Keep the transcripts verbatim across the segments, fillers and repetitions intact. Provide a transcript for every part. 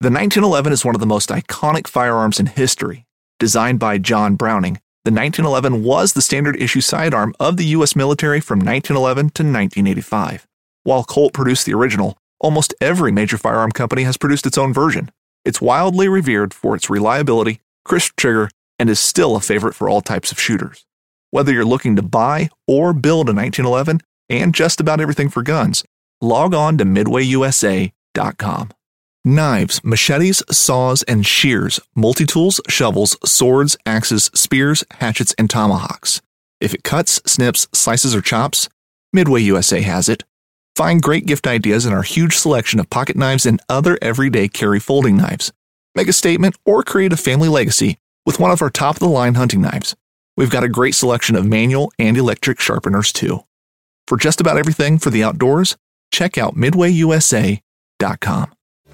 The nineteen eleven is one of the most iconic firearms in history. Designed by John Browning, the nineteen eleven was the standard issue sidearm of the U S military from nineteen eleven to nineteen eighty-five. While Colt produced the original, almost every major firearm company has produced its own version. It's wildly revered for its reliability, crisp trigger, and is still a favorite for all types of shooters. Whether you're looking to buy or build a nineteen eleven and just about everything for guns, log on to midway U S A dot com. Knives, machetes, saws, and shears, multi-tools, shovels, swords, axes, spears, hatchets, and tomahawks. If it cuts, snips, slices, or chops, Midway U S A has it. Find great gift ideas in our huge selection of pocket knives and other everyday carry folding knives. Make a statement or create a family legacy with one of our top-of-the-line hunting knives. We've got a great selection of manual and electric sharpeners, too. For just about everything for the outdoors, check out midway U S A dot com.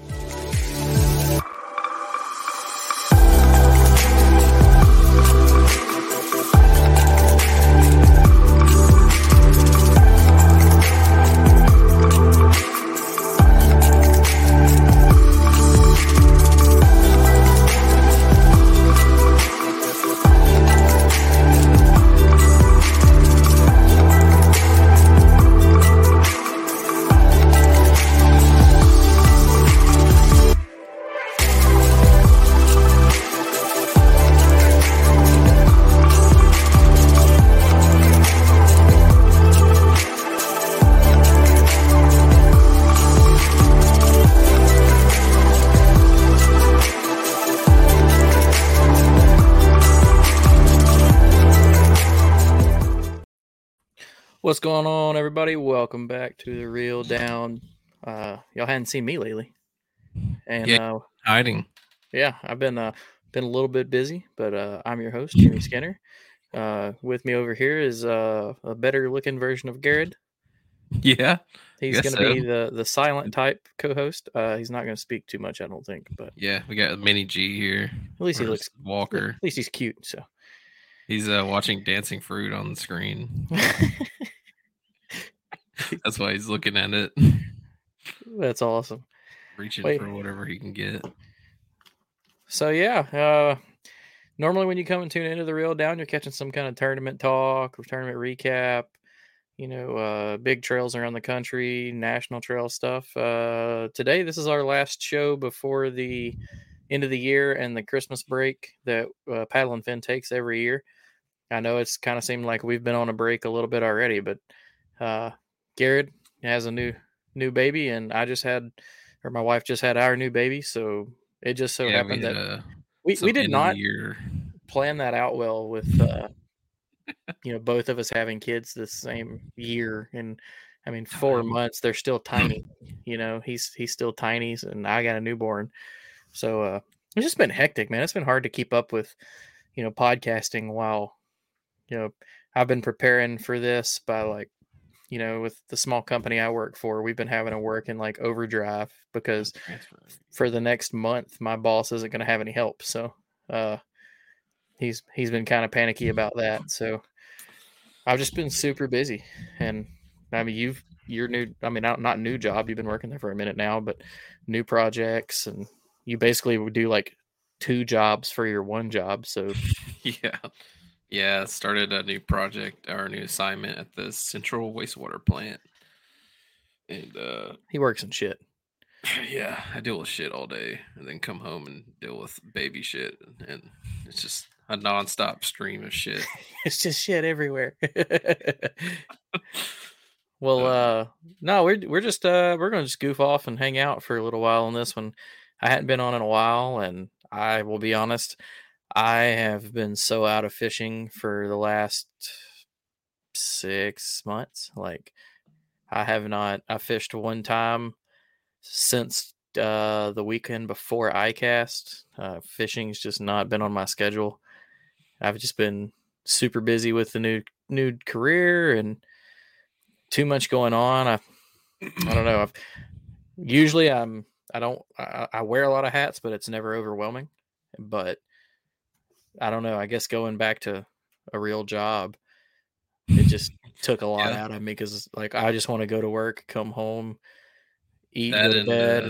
What's going on, everybody? Welcome back to the Reel Down. Uh, y'all hadn't seen me lately, and yeah, uh, hiding. Yeah, I've been uh, been a little bit busy, but uh, I'm your host, Jimmy Skinner. Uh, with me over here is uh, a better-looking version of Garrett. Yeah, he's going to so. be the the silent type co-host. Uh, he's not going to speak too much, I don't think. But yeah, we got Mini G here. At least he looks Walker. At least he's cute. So he's uh, watching Dancing Fruit on the screen. That's why he's looking at it. That's awesome. Reaching Wait. for whatever he can get. So yeah, uh, normally when you come and tune into the Reel Down, you're catching some kind of tournament talk or tournament recap. You know, uh, big trails around the country, national trail stuff. Uh, today, this is our last show before the end of the year and the Christmas break that uh, Paddle and Fin takes every year. I know it's kind of seemed like we've been on a break a little bit already, but uh, Garrett has a new new baby, and I just had, or my wife just had our new baby, so it just so yeah, happened we that uh, we, we did not plan that out well with, uh, you know, both of us having kids the same year. And I mean, four months, they're still tiny, you know, he's, he's still tiny, and I got a newborn. So uh, it's just been hectic, man. It's been hard to keep up with, you know, podcasting while, you know, I've been preparing for this by like, you know, with the small company I work for, we've been having to work in like overdrive because for the next month, my boss isn't going to have any help. So uh, he's he's been kind of panicky about that. So I've just been super busy. And I mean, you've your new, I mean, not, not new job. You've been working there for a minute now, but new projects. And you basically would do like two jobs for your one job. So yeah. Yeah, started a new project or a new assignment at the Central Wastewater Plant. And uh he works in shit. Yeah, I deal with shit all day and then come home and deal with baby shit. And it's just a nonstop stream of shit. It's just shit everywhere. Well, uh no, we're we're just uh we're gonna just goof off and hang out for a little while on this one. I hadn't been on in a while, and I will be honest, I have been so out of fishing for the last six months. Like, I have not, I fished one time since uh, the weekend before iCast. Uh, fishing's just not been on my schedule. I've just been super busy with the new new career and too much going on. I I don't know. I've, usually I'm I don't I, I wear a lot of hats, but it's never overwhelming. But I don't know. I guess going back to a real job, it just took a lot yeah. out of me because, like, I just want to go to work, come home, eat, that go to and, bed, uh, and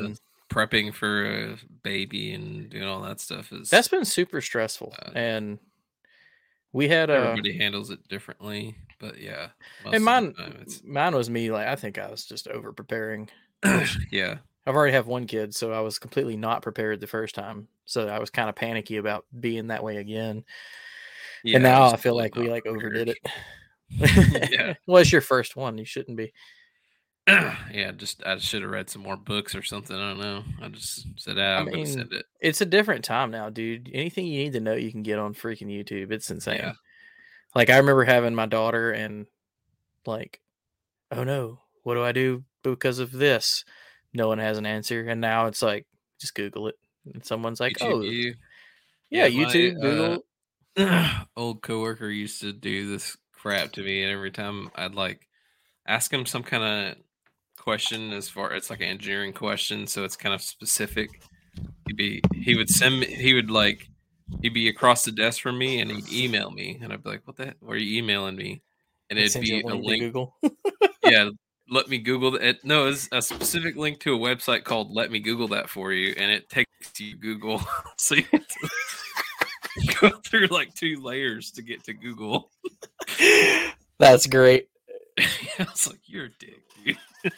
prepping for a baby and doing all that stuff is that's been super stressful, uh, and we had a everybody handles it differently, but yeah, most and mine, of the time it's... mine was me. Like I think I was just over preparing. Yeah, I've already have one kid, so I was completely not prepared the first time. So I was kind of panicky about being that way again. Yeah, and now I feel like we like prepared. Overdid it. Yeah, well, it's your first one. You shouldn't be. Yeah, just I should have read some more books or something. I don't know. I just said, ah, I'm I mean, gonna send it. It's a different time now, dude. Anything you need to know, you can get on freaking YouTube. It's insane. Yeah. Like I remember having my daughter and like, oh no, what do I do because of this? No one has an answer, and now it's like just Google it, and someone's like, YouTube, oh, you. yeah, yeah, YouTube, my, Google. Uh, old coworker used to do this crap to me, and every time I'd like ask him some kind of question as far it's like an engineering question, so it's kind of specific. He'd be he would send me he would like he'd be across the desk from me and he'd email me and I'd be like, what the heck? Why are you emailing me? And it'd be a link, link. Google. Yeah, let me Google it. No, it's a specific link to a website called Let Me Google That For You, and it takes you Google. So you have to go through like two layers to get to Google. That's great. I was like, you're a dick, dude.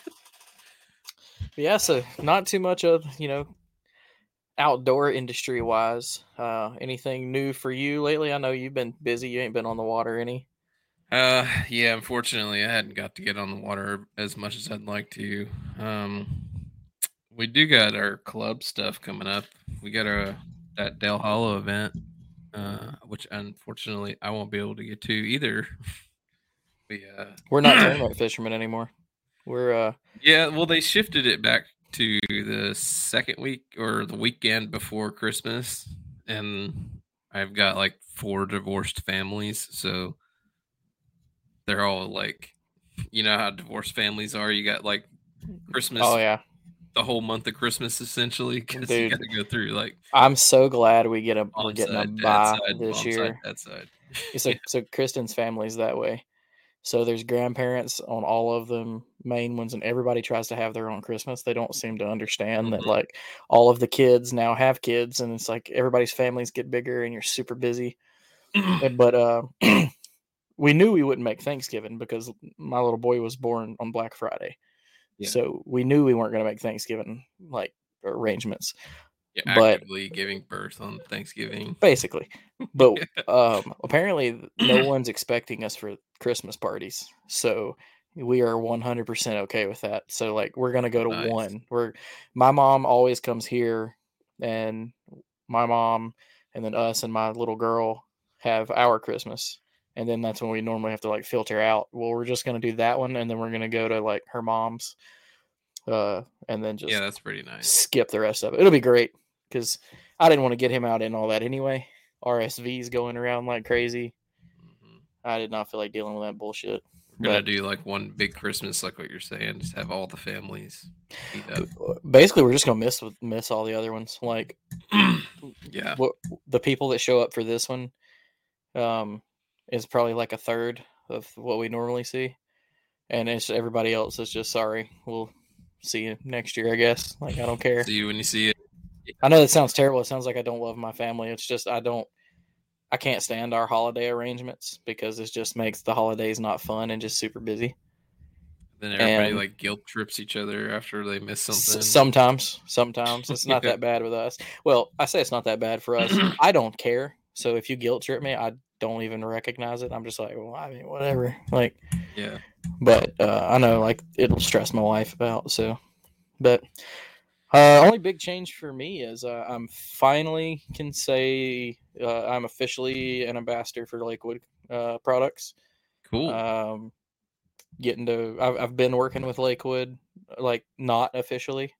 Yeah, so not too much of, you know, outdoor industry wise. Uh, anything new for you lately? I know you've been busy. You ain't been on the water any. Uh, yeah, unfortunately, I hadn't got to get on the water as much as I'd like to. Um, we do got our club stuff coming up. We got our that Dale Hollow event, uh, which unfortunately I won't be able to get to either. we uh, we're not tournament fishermen anymore. We're uh, yeah. Well, they shifted it back to the second week or the weekend before Christmas, and I've got like four divorced families, so they're all like, you know how divorced families are. You got like Christmas. Oh yeah, the whole month of Christmas essentially because you got to go through like. I'm so glad we get a we're getting side, a bye side, this year. Side, that side. so yeah. so Kristen's family's that way. So there's grandparents on all of them main ones, and everybody tries to have their own Christmas. They don't seem to understand mm-hmm. that like all of the kids now have kids, and it's like everybody's families get bigger, and you're super busy. But uh, we knew we wouldn't make Thanksgiving because my little boy was born on Black Friday, yeah. So we knew we weren't going to make Thanksgiving like arrangements. Yeah, actively but, giving birth on Thanksgiving, basically. But um, apparently, no one's expecting us for Christmas parties, so we are one hundred percent okay with that. So, like, we're gonna go to nice. one. We're my mom always comes here, and my mom, and then us and my little girl have our Christmas, and then that's when we normally have to like filter out. Well, we're just gonna do that one, and then we're gonna go to like her mom's, uh, and then just yeah, that's pretty nice. Skip the rest of it. It'll be great. Because I didn't want to get him out in all that anyway. R S V's going around like crazy. Mm-hmm. I did not feel like dealing with that bullshit. We're going to do like one big Christmas, like what you're saying. Just have all the families eat up. Basically, we're just going to miss miss all the other ones. Like, yeah, what, the people that show up for this one um, is probably like a third of what we normally see. And it's everybody else is just sorry. We'll see you next year, I guess. Like, I don't care. See you when you see it. I know that sounds terrible. It sounds like I don't love my family. It's just I don't I can't stand our holiday arrangements because it just makes the holidays not fun and just super busy. Then everybody and like guilt trips each other after they miss something. S- sometimes, sometimes it's not that bad with us. Well, I say it's not that bad for us. I don't care. So if you guilt trip me, I don't even recognize it. I'm just like, well, I mean, whatever. Like, yeah. But uh, I know like it'll stress my wife out. So, but. Uh, only big change for me is uh, I'm finally can say uh, I'm officially an ambassador for Lakewood uh, products. Cool. Um, getting to I've, I've been working with Lakewood, like not officially.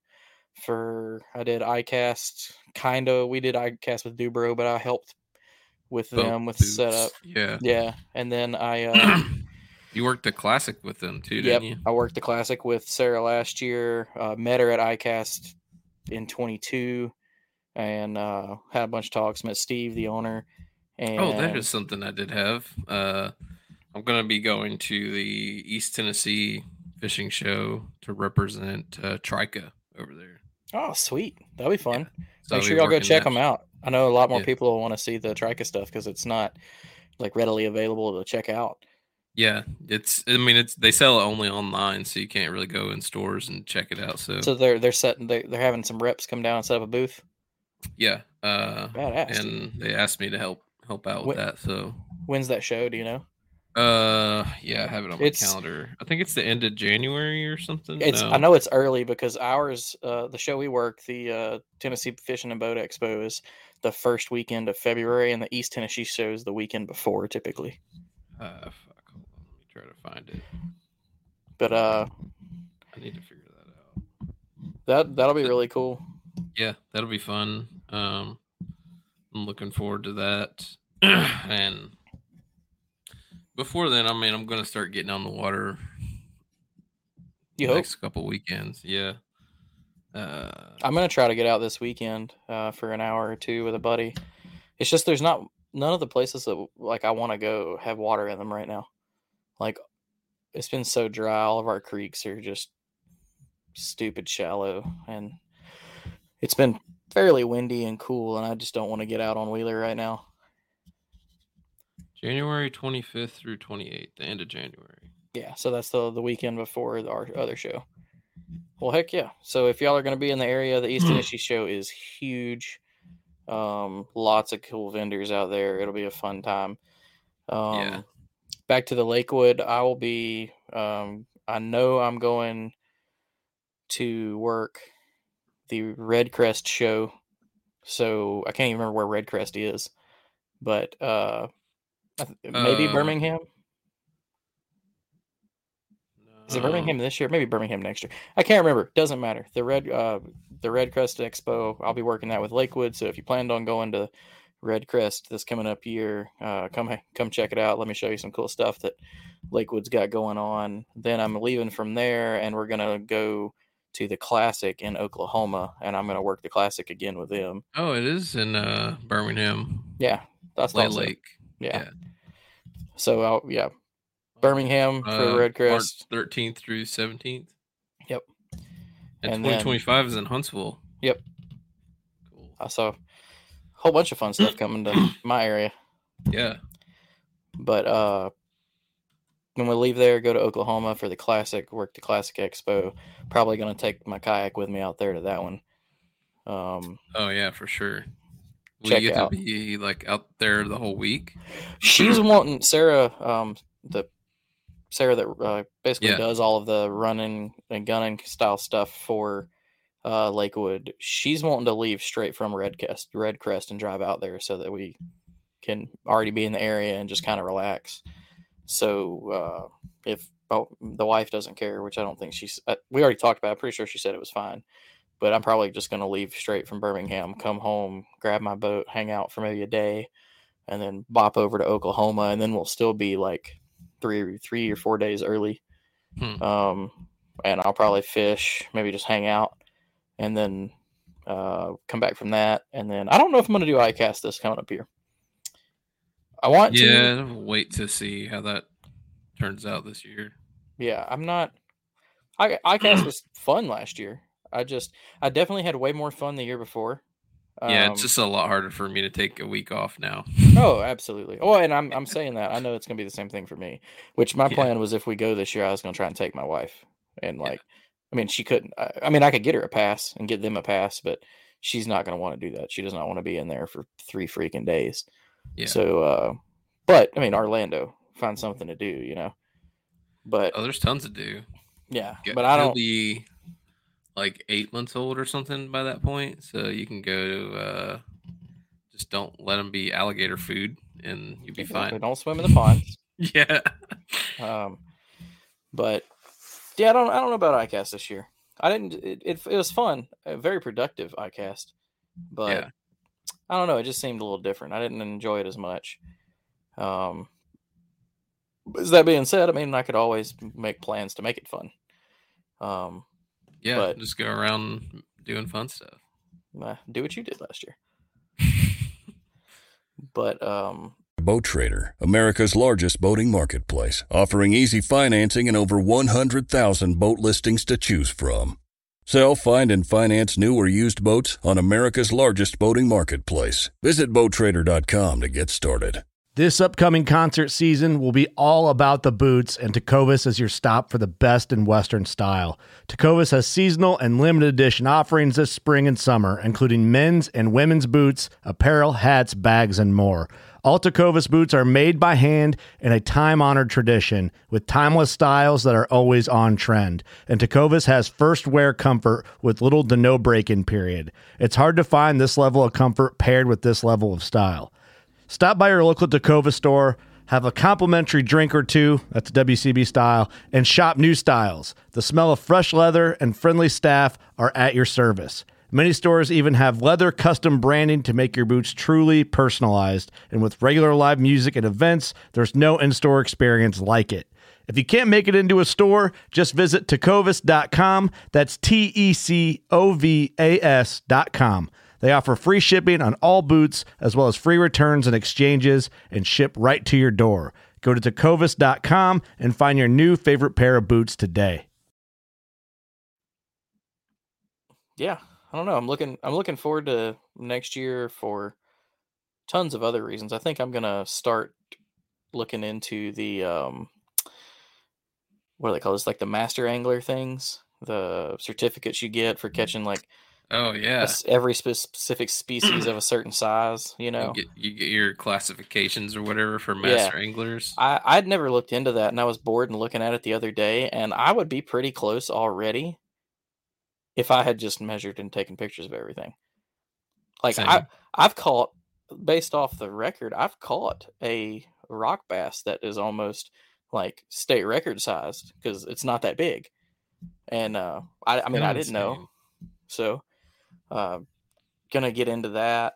For I did iCast, kind of. We did iCast with Dubro, but I helped with them with boots. Setup. Yeah, yeah. And then I. Uh, You worked the classic with them too, yep, didn't you? I worked the classic with Sarah last year. Uh, met her at iCast in twenty-two, and uh, had a bunch of talks. Met Steve, the owner. And oh, that is something I did have. Uh, I'm going to be going to the East Tennessee Fishing Show to represent uh, Trika over there. Oh, sweet. That'll be fun. Yeah. So Make I'll sure be y'all go working check that them sh- out. I know a lot more Yeah. people will want to see the Trika stuff because it's not like readily available to check out. Yeah, it's. I mean, it's they sell it only online, so you can't really go in stores and check it out. So, So they're they're setting they they're having some reps come down and set up a booth. yeah, uh, Badass, and dude. they asked me to help help out with When, that. So, when's that show? Do you know? uh, yeah, I have it on my It's calendar. I think it's the end of January or something. it's I No, know it's early because ours uh the show we work, the uh Tennessee Fishing and Boat Expo, is the first weekend of February, and the East Tennessee show is the weekend before typically. uh, fuck, hold on, let me try to find it. But uh I need to figure that out. that that'll be really cool. Yeah, that'll be fun. Um, I'm looking forward to that. And before then, I mean, I'm gonna start getting on the water. You the hope? next couple weekends, yeah. Uh, I'm gonna try to get out this weekend uh, for an hour or two with a buddy. It's just there's not none of the places that like I want to go have water in them right now. Like it's been so dry. All of our creeks are just stupid shallow, and it's been fairly windy and cool. And I just don't want to get out on Wheeler right now. January twenty-fifth through twenty-eighth, the end of January. Yeah, so that's the the weekend before our other show. Well, heck yeah. So if y'all are going to be in the area, the East Tennessee show is huge. Um, lots of cool vendors out there. It'll be a fun time. Um, Yeah. Back to the Lakewood, I will be, um, I know I'm going to work the Red Crest show. So I can't even remember where Red Crest is, but uh, maybe Uh, Birmingham. Is it Birmingham this year? Maybe Birmingham next year. I can't remember. Doesn't matter. The Red uh, the Red Crest Expo, I'll be working that with Lakewood. So if you planned on going to Red Crest this coming up year, uh, come come check it out. Let me show you some cool stuff that Lakewood's got going on. Then I'm leaving from there, and we're gonna go to the Classic in Oklahoma, and I'm gonna work the Classic again with them. Oh, it is in uh, Birmingham. Yeah, that's Lake also, Lake. Yeah. yeah. So I'll, yeah. Birmingham for uh, Red Crest. March thirteenth through seventeenth. Yep. And, And twenty twenty-five is in Huntsville. Yep. Cool. I saw a whole bunch of fun stuff coming to my area. Yeah. But uh, when we leave there, go to Oklahoma for the Classic, work the Classic Expo. Probably going to take my kayak with me out there to that one. Um, oh, yeah, for sure. Will check you get out. to be like out there the whole week? She's wanting Sarah, um, the Sarah that uh, basically Yeah. does all of the running and gunning style stuff for uh, Lakewood. She's wanting to leave straight from Red Crest, Red Crest and drive out there so that we can already be in the area and just kind of relax. So uh, if oh, the wife doesn't care, which I don't think she's, uh, we already talked about it. I'm pretty sure she said it was fine. But I'm probably just going to leave straight from Birmingham, come home, grab my boat, hang out for maybe a day, and then bop over to Oklahoma. And then we'll still be like three, three or four days early. Hmm. Um, and I'll probably fish, maybe just hang out, and then uh, come back from that. And then I don't know if I'm going to do iCast this coming up here. I want yeah, to. wait to see how that turns out this year. Yeah, I'm not. I iCast was fun last year. I just, I definitely had way more fun the year before. Yeah, Um, it's just a lot harder for me to take a week off now. Oh, absolutely. Oh, and I'm I'm saying that. I know it's gonna be the same thing for me. Which my Yeah. plan was if we go this year, I was gonna try and take my wife. And like, I mean, she couldn't. I, I mean, I could get her a pass and get them a pass, but she's not gonna want to do that. She does not want to be in there for three freaking days. Yeah. So, uh, but I mean, Orlando, find something to do, you know. But Oh, there's tons to do. yeah, Yeah, but I he'll don't. be like eight months old or something by that point, so you can go. Uh, just don't let him be alligator food, and you'll be Exactly. fine. Don't swim in the ponds. Yeah. Um, but yeah, I don't. I don't know about iCast this year. I didn't. It, it, it was fun, a very productive iCast, but Yeah. I don't know. It just seemed a little different. I didn't enjoy it as much. Um, but that being said, I mean, I could always make plans to make it fun. Um, Yeah, but just go around doing fun stuff. uh, do what you did last year. But um, Boat Trader, America's largest boating marketplace, offering easy financing and over one hundred thousand boat listings to choose from. Sell, find, and finance new or used boats on America's largest boating marketplace. Visit boat trader dot com to get started. This upcoming concert season will be all about the boots, and Tecovas is your stop for the best in Western style. Tecovas has seasonal and limited edition offerings this spring and summer, including men's and women's boots, apparel, hats, bags, and more. All Tecovas boots are made by hand in a time-honored tradition with timeless styles that are always on trend. And Tecovas has first wear comfort with little to no break-in period. It's hard to find this level of comfort paired with this level of style. Stop by your local Tecovas store, have a complimentary drink or two, that's W C B style, and shop new styles. The smell of fresh leather and friendly staff are at your service. Many stores even have leather custom branding to make your boots truly personalized. And with regular live music and events, there's no in-store experience like it. If you can't make it into a store, just visit tecovas dot com. That's T E C O V A S dot com. They offer free shipping on all boots, as well as free returns and exchanges, and ship right to your door. Go to tecovas dot com and find your new favorite pair of boots today. Yeah, I don't know. I'm looking. I'm looking forward to next year for tons of other reasons. I think I'm gonna start looking into the um, what do they call this? Like the master angler things, the certificates you get for catching like. Oh yeah, every specific species of a certain size, you know. You get, you get your classifications or whatever for master yeah. anglers. I, I'd never looked into that, and I was bored and looking at it the other day, and I would be pretty close already if I had just measured and taken pictures of everything. Like Same. I, I've caught, based off the record, I've caught a rock bass that is almost like state record sized because it's not that big, and uh, I, I mean, I didn't know, so. Uh, gonna get into that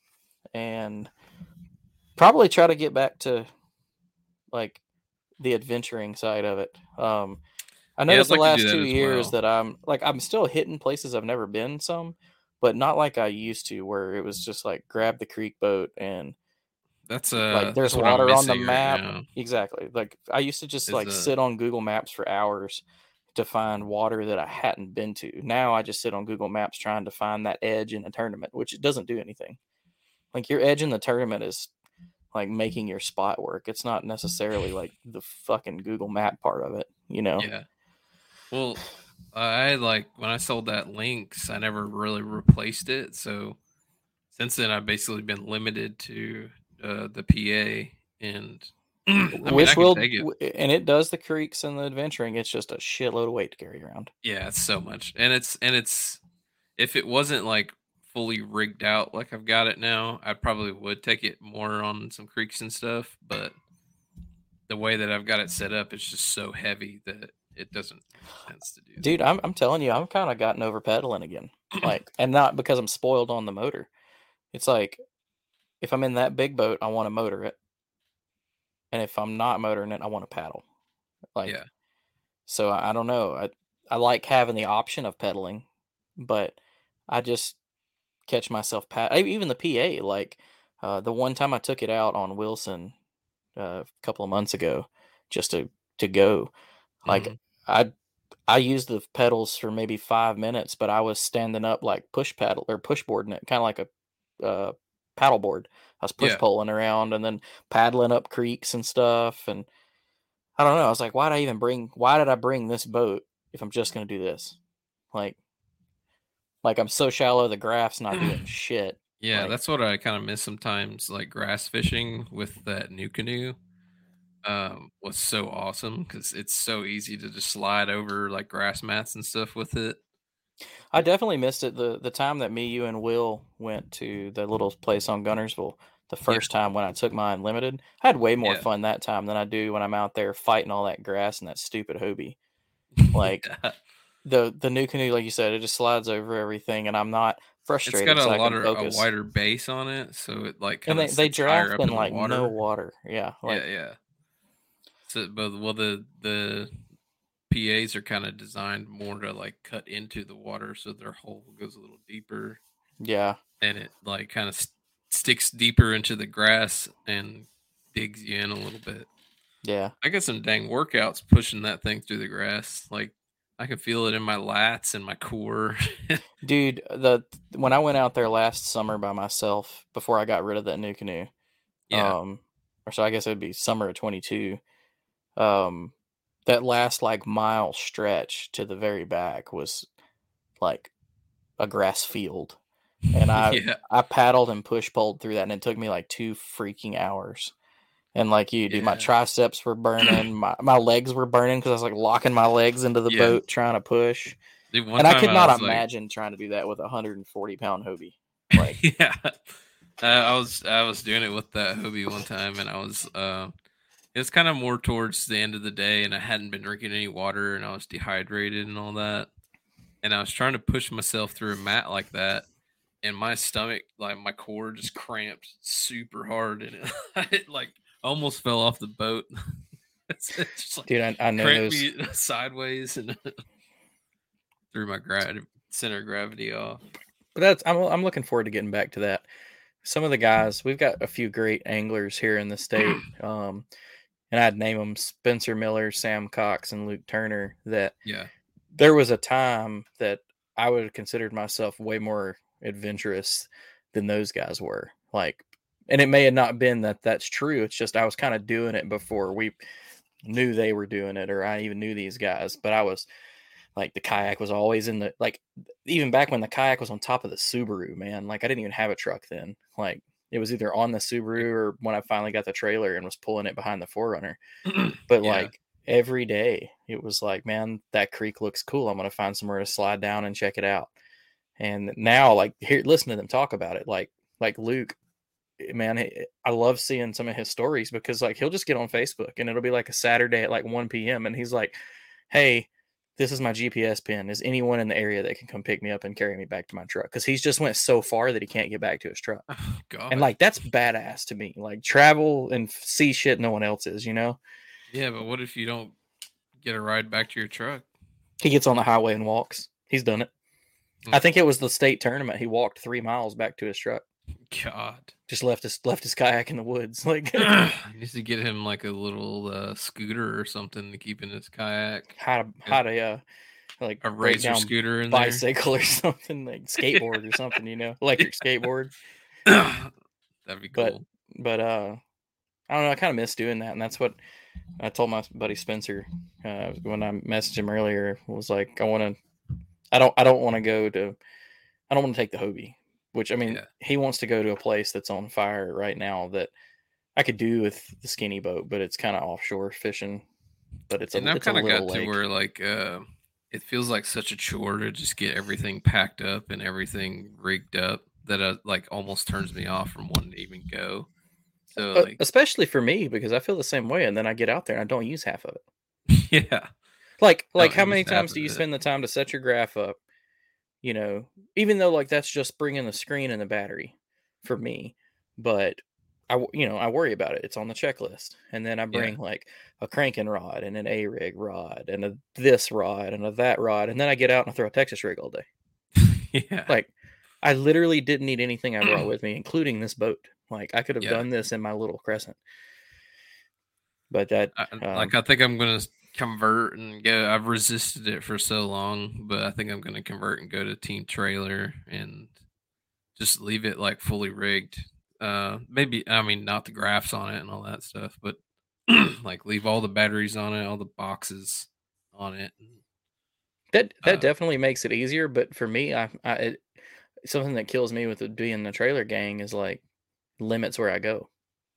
and probably try to get back to like the adventuring side of it. Um, I noticed yeah, like the last two years well. that I'm like I'm still hitting places I've never been some, but not like I used to, where it was just like grab the creek boat and that's uh like there's that's water on the map. Right exactly. Like I used to just Is like a... sit on Google Maps for hours to find water that I hadn't been to. Now I just sit on Google Maps trying to find that edge in a tournament, which it doesn't do anything. Like your edge in the tournament is like making your spot work. It's not necessarily like the fucking Google Map part of it, you know? Yeah. Well, I like when I sold that Lynx, I never really replaced it. So since then I've basically been limited to uh, the P A and I mean, Which will, it. and it does the creeks and the adventuring. It's just a shitload of weight to carry around. Yeah, it's so much, and it's and it's if it wasn't like fully rigged out like I've got it now, I probably would take it more on some creeks and stuff. But the way that I've got it set up, it's just so heavy that it doesn't make sense to do. Dude, I'm I'm telling you, I'm kind of gotten over pedaling again, like, and not because I'm spoiled on the motor. It's like if I'm in that big boat, I want to motor it. And if I'm not motoring it, I want to paddle. Like, yeah. So I, I don't know. I I like having the option of pedaling, but I just catch myself pad. Even the P A, like uh, the one time I took it out on Wilson uh, a couple of months ago, just to to go. Like mm-hmm. I I used the pedals for maybe five minutes, but I was standing up like push paddle or push boarding it, kind of like a uh, paddle board. I was push yeah. poling around and then paddling up creeks and stuff. And I don't know. I was like, why did I even bring, why did I bring this boat if I'm just going to do this? Like, like I'm so shallow, the graph's not doing shit. Yeah. Like, that's what I kind of miss sometimes. Like grass fishing with that new canoe um, was so awesome because it's so easy to just slide over like grass mats and stuff with it. I definitely missed it. The the time that me, you, and Will went to the little place on Gunnersville the first yeah. time when I took my Unlimited, I had way more yeah. fun that time than I do when I'm out there fighting all that grass and that stupid Hobie. Like yeah. the the new canoe, like you said, it just slides over everything, and I'm not frustrated. It's got a so lot of a wider base on it, so it like and they they draft in like water. no water. Yeah, like, yeah, yeah. So, but well, the the P As are kind of designed more to like cut into the water, so their hole goes a little deeper. Yeah, and it like kind of st- sticks deeper into the grass and digs you in a little bit. Yeah, I got some dang workouts pushing that thing through the grass. Like I could feel it in my lats and my core. Dude, the when I went out there last summer by myself before I got rid of that new canoe, Yeah. um, or so I guess it would be summer of twenty-two. Um, that last like mile stretch to the very back was like a grass field, and I Yeah. I paddled and push pulled through that, and it took me like two freaking hours. And like you, dude, my Yeah. triceps were burning, my my legs were burning because I was like locking my legs into the Yeah. boat trying to push. Dude, one And I time could not was like, imagine trying to do that with a hundred and forty pound Hobie. Like, yeah, uh, I was I was doing it with that Hobie one time, and I was uh, it was kind of more towards the end of the day, and I hadn't been drinking any water, and I was dehydrated and all that, and I was trying to push myself through a mat like that, and my stomach, like my core, just cramped super hard, and it, it like almost fell off the boat. it's, it's just like dude, I, I know cramped those. me sideways and threw my gra- center of gravity off. But that's I'm I'm looking forward to getting back to that. Some of the guys, we've got a few great anglers here in the state, um, and I'd name them Spencer Miller, Sam Cox, and Luke Turner. That Yeah, there was a time that I would have considered myself way more adventurous than those guys were. Like, and it may have not been that that's true. It's just I was kind of doing it before we knew they were doing it, or I even knew these guys. But I was like, the kayak was always in the, like, even back when the kayak was on top of the Subaru, man. Like, I didn't even have a truck then. Like, it was either on the Subaru or when I finally got the trailer and was pulling it behind the four runner. But Yeah. like every day, it was like, man, that creek looks cool. I'm gonna find somewhere to slide down and check it out. And now, like, here, listen to them talk about it. Like, like Luke, man, he- I love seeing some of his stories because like he'll just get on Facebook and it'll be like a Saturday at like one p.m. and he's like, "Hey, this is my G P S pin. Is anyone in the area that can come pick me up and carry me back to my truck?" Because he's just went so far that he can't get back to his truck. Oh, God. And like that's badass to me. Like travel and f- see shit no one else is, you know? Yeah, but what if you don't get a ride back to your truck? He gets on the highway and walks. He's done it. Hmm. I think it was the state tournament. He walked three miles back to his truck. God. Just left his left his kayak in the woods. Like He needs to get him like a little uh, scooter or something to keep in his kayak. how to how to uh like A break razor down scooter in bicycle or something, like skateboard or something, you know, electric skateboard. there. That'd be But- cool. But uh I don't know, I kind of miss doing that, and that's what I told my buddy Spencer uh, when I messaged him earlier. Was like, I want to, I don't, I don't want to go to, I don't want to take the Hobie. Which I mean, Yeah. he wants to go to a place that's on fire right now that I could do with the skinny boat, but it's kind of offshore fishing. But it's a, And I've it's a kind of little got to lake. where like uh, it feels like such a chore to just get everything packed up and everything rigged up that uh, like almost turns me off from wanting to even go. So Uh, like, especially for me because I feel the same way, and then I get out there and I don't use half of it. yeah, Like, like Don't how use many half times of do you it. spend the time to set your graph up? You know, even though like that's just bringing the screen and the battery for me, but I, w- you know, I worry about it. It's on the checklist, and then I bring like a cranking rod and an A rig rod and a this rod and a that rod, and then I get out and I throw a Texas rig all day. yeah. Like, I literally didn't need anything I brought with me, including this boat. Like, I could have Yeah. done this in my little Crescent, but that I, um, like I think I'm gonna convert and go. I've resisted it for so long, but I think I'm gonna convert and go to Team Trailer and just leave it like fully rigged. Uh, maybe I mean not the graphs on it and all that stuff, but like leave all the batteries on it, all the boxes on it. that that uh, definitely makes it easier. But for me, I, I it, something that kills me with it being the trailer gang is like limits where I go.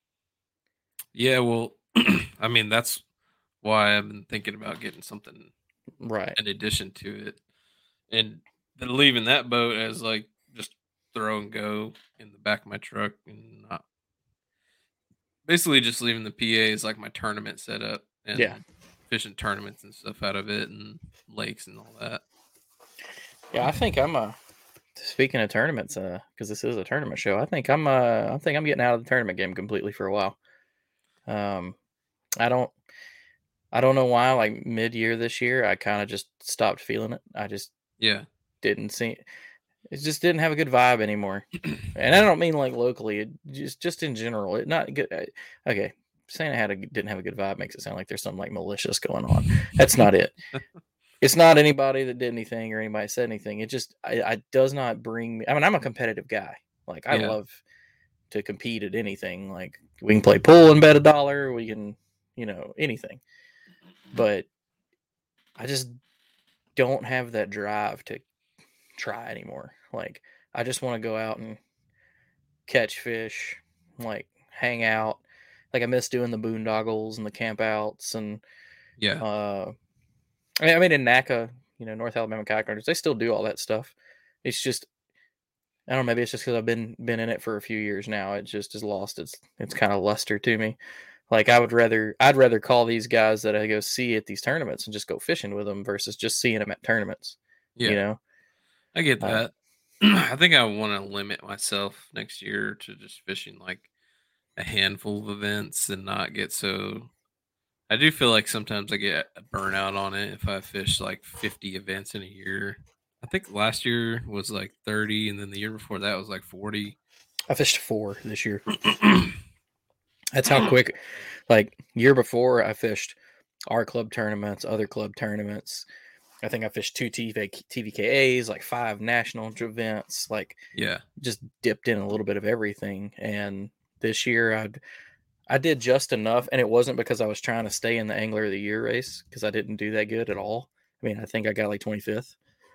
Yeah, well, I mean that's why I've been thinking about getting something Right. in addition to it, and then leaving that boat as like just throw and go in the back of my truck, and not basically just leaving the P A as like my tournament setup and Yeah. fishing tournaments and stuff out of it and lakes and all that. Yeah, I think I'm uh speaking of tournaments, uh, because this is a tournament show. I think I'm uh I think I'm getting out of the tournament game completely for a while. Um, I don't I don't know why. Like mid year this year, I kind of just stopped feeling it. I just Yeah, didn't see it. Just didn't have a good vibe anymore. And I don't mean like locally, it just just in general. It not good. uh, Okay, saying I had a didn't have a good vibe makes it sound like there's something like malicious going on. That's not it. it's not anybody that did anything or anybody said anything. It just, I, I does not bring me. I mean, I'm a competitive guy. Like, I Yeah. love to compete at anything. Like, we can play pool and bet a dollar. We can, you know, anything. But I just don't have that drive to try anymore. Like, I just want to go out and catch fish, like hang out. Like, I miss doing the boondoggles and the camp outs and Yeah. uh I mean, I mean in N A C A, you know, North Alabama Kayak Hunters, they still do all that stuff. It's just, I don't know, maybe it's just because I've been been in it for a few years now. It just has lost its its kind of luster to me. Like, I would rather I'd rather call these guys that I go see at these tournaments and just go fishing with them versus just seeing them at tournaments. Yeah. You know, I get Uh, that. I think I want to limit myself next year to just fishing like a handful of events and not get so. I do feel like sometimes I get a burnout on it if I fish like fifty events in a year. I think last year was like thirty, and then the year before that was like forty. I fished four this year. That's how quick. Like, year before, I fished our club tournaments, other club tournaments. I think I fished two T V K As, like five national events, like Yeah. just dipped in a little bit of everything. And this year, I'd I did just enough, and it wasn't because I was trying to stay in the Angler of the Year race, because I didn't do that good at all. I mean, I think I got like twenty-fifth.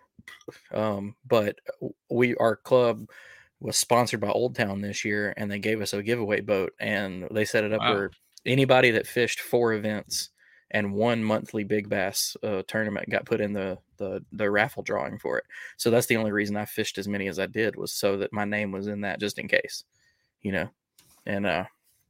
Um, but we our club was sponsored by Old Town this year, and they gave us a giveaway boat, and they set it up Wow. where anybody that fished four events and one monthly big bass uh, tournament got put in the, the the raffle drawing for it. So that's the only reason I fished as many as I did, was so that my name was in that, just in case, you know. And uh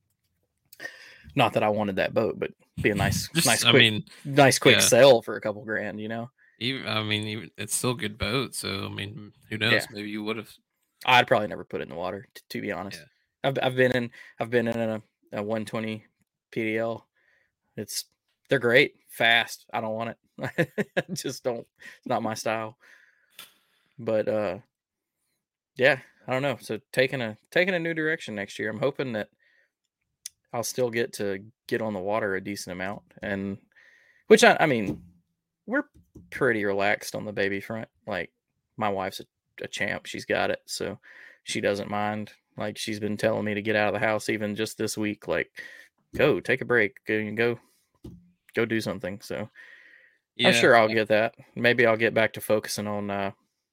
not that I wanted that boat, but be a nice Just, nice I quick mean, nice quick yeah. sale for a couple grand, you know. Even I mean, even it's still a good boat. So I mean, who knows? Yeah. Maybe you would have. I'd probably never put it in the water, t- to be honest. Yeah. I've I've been in I've been in a, a one twenty P D L. It's they're great, fast. I don't want it. I just don't. It's not my style. But uh, yeah, I don't know. So taking a taking a new direction next year. I'm hoping that I'll still get to get on the water a decent amount, and which I I mean, we're pretty relaxed on the baby front. Like, my wife's a, a champ. She's got it, so she doesn't mind. Like, she's been telling me to get out of the house even just this week. Like, go take a break, go go go do something. So Yeah. I'm sure I'll get that. Maybe I'll get back to focusing on uh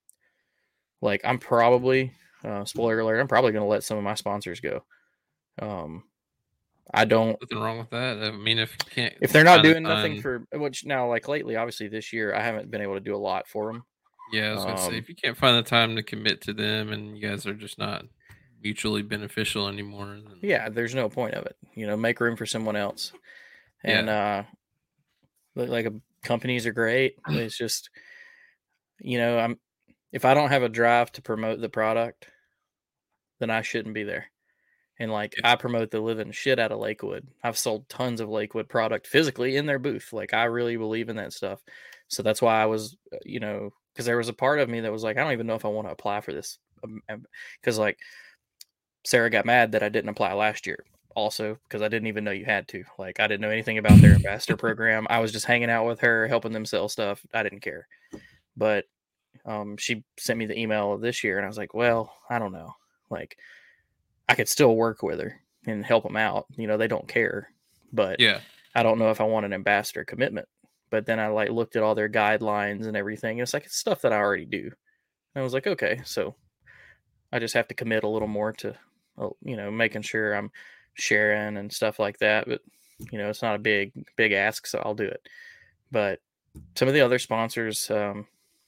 like I'm probably uh spoiler alert, I'm probably gonna let some of my sponsors go. Um I don't Nothing wrong with that. I mean, if you can't, if they're not find the doing nothing time- for, which now, like lately, obviously this year I haven't been able to do a lot for them. Yeah, I was gonna say, Um, if you can't find the time to commit to them, and you guys are just not mutually beneficial anymore, then Yeah, there's no point of it. You know, make room for someone else. And uh li- like uh, companies are great. It's just, you know, I'm if I don't have a drive to promote the product, then I shouldn't be there. And like, Yeah. I promote the living shit out of Lakewood. I've sold tons of Lakewood product physically in their booth. Like, I really believe in that stuff. So that's why I was, uh, you know, because there was a part of me that was like, I don't even know if I want to apply for this. Because like, Sarah got mad that I didn't apply last year. Also, because I didn't even know you had to. Like, I didn't know anything about their ambassador program. I was just hanging out with her, helping them sell stuff. I didn't care. But um, she sent me the email this year, and I was like, well, I don't know. Like, I could still work with her and help them out. You know, they don't care. But yeah, I don't know if I want an ambassador commitment. But then I like looked at all their guidelines and everything. And it's like, it's stuff that I already do. And I was like, okay, so I just have to commit a little more to, you know, making sure I'm sharing and stuff like that. But, you know, it's not a big, big ask, so I'll do it. But some of the other sponsors, um,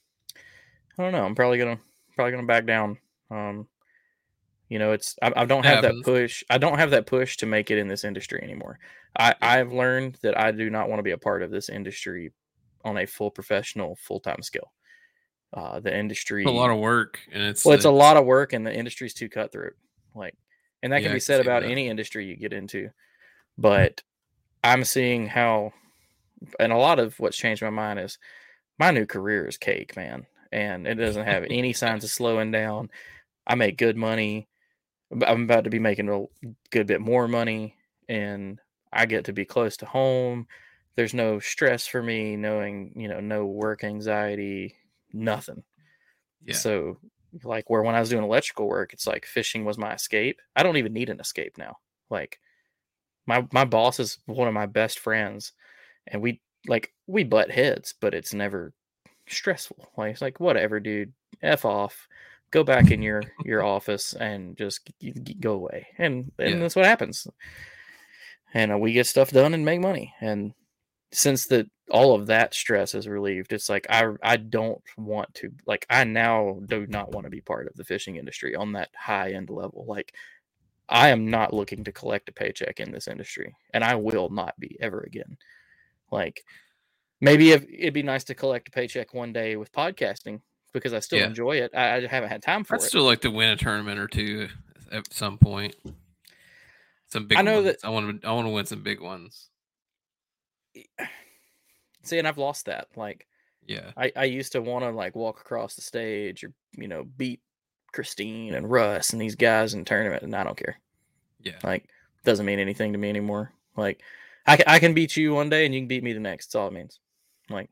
I don't know. I'm probably gonna probably gonna back down. Um, you know, it's I, I don't It have that happens. push. I don't have that push to make it in this industry anymore. I I've learned that I do not want to be a part of this industry on a full professional, full time scale. Uh, the industry, it's a lot of work, and it's well, it's a lot of work, and the industry's too cutthroat. Like, and that Yeah, can I be can said see about that. any industry you get into. But I'm seeing how, and a lot of what's changed my mind is my new career is cake, man, and it doesn't have any signs of slowing down. I make good money. I'm about to be making a good bit more money, and I get to be close to home. there's no stress for me, knowing, you know, no work anxiety, nothing. Yeah. So like where when I was doing electrical work, it's like fishing was my escape. I don't even need an escape now. Like my my boss is one of my best friends, and we like we butt heads, but it's never stressful. Like it's like whatever, dude, F off, go back in your your office and just g- g- go away, and and Yeah. that's what happens. And uh, we get stuff done and make money. And since that all of that stress is relieved, it's like I I don't want to, like I now do not want to be part of the fishing industry on that high end level. Like I am not looking to collect a paycheck in this industry, and I will not be ever again. Like maybe if, it'd be nice to collect a paycheck one day with podcasting because I still Yeah. enjoy it. I, I haven't had time for I'd it. still like to win a tournament or two at some point. Some big I know ones. that- I want to I want to win some big ones. See, and I've lost that. Like Yeah. I, I used to want to like walk across the stage or, you know, beat Christine and Russ and these guys in the tournament, and I don't care. Yeah. Like, doesn't mean anything to me anymore. Like, I, I can beat you one day and you can beat me the next. That's all it means. Like,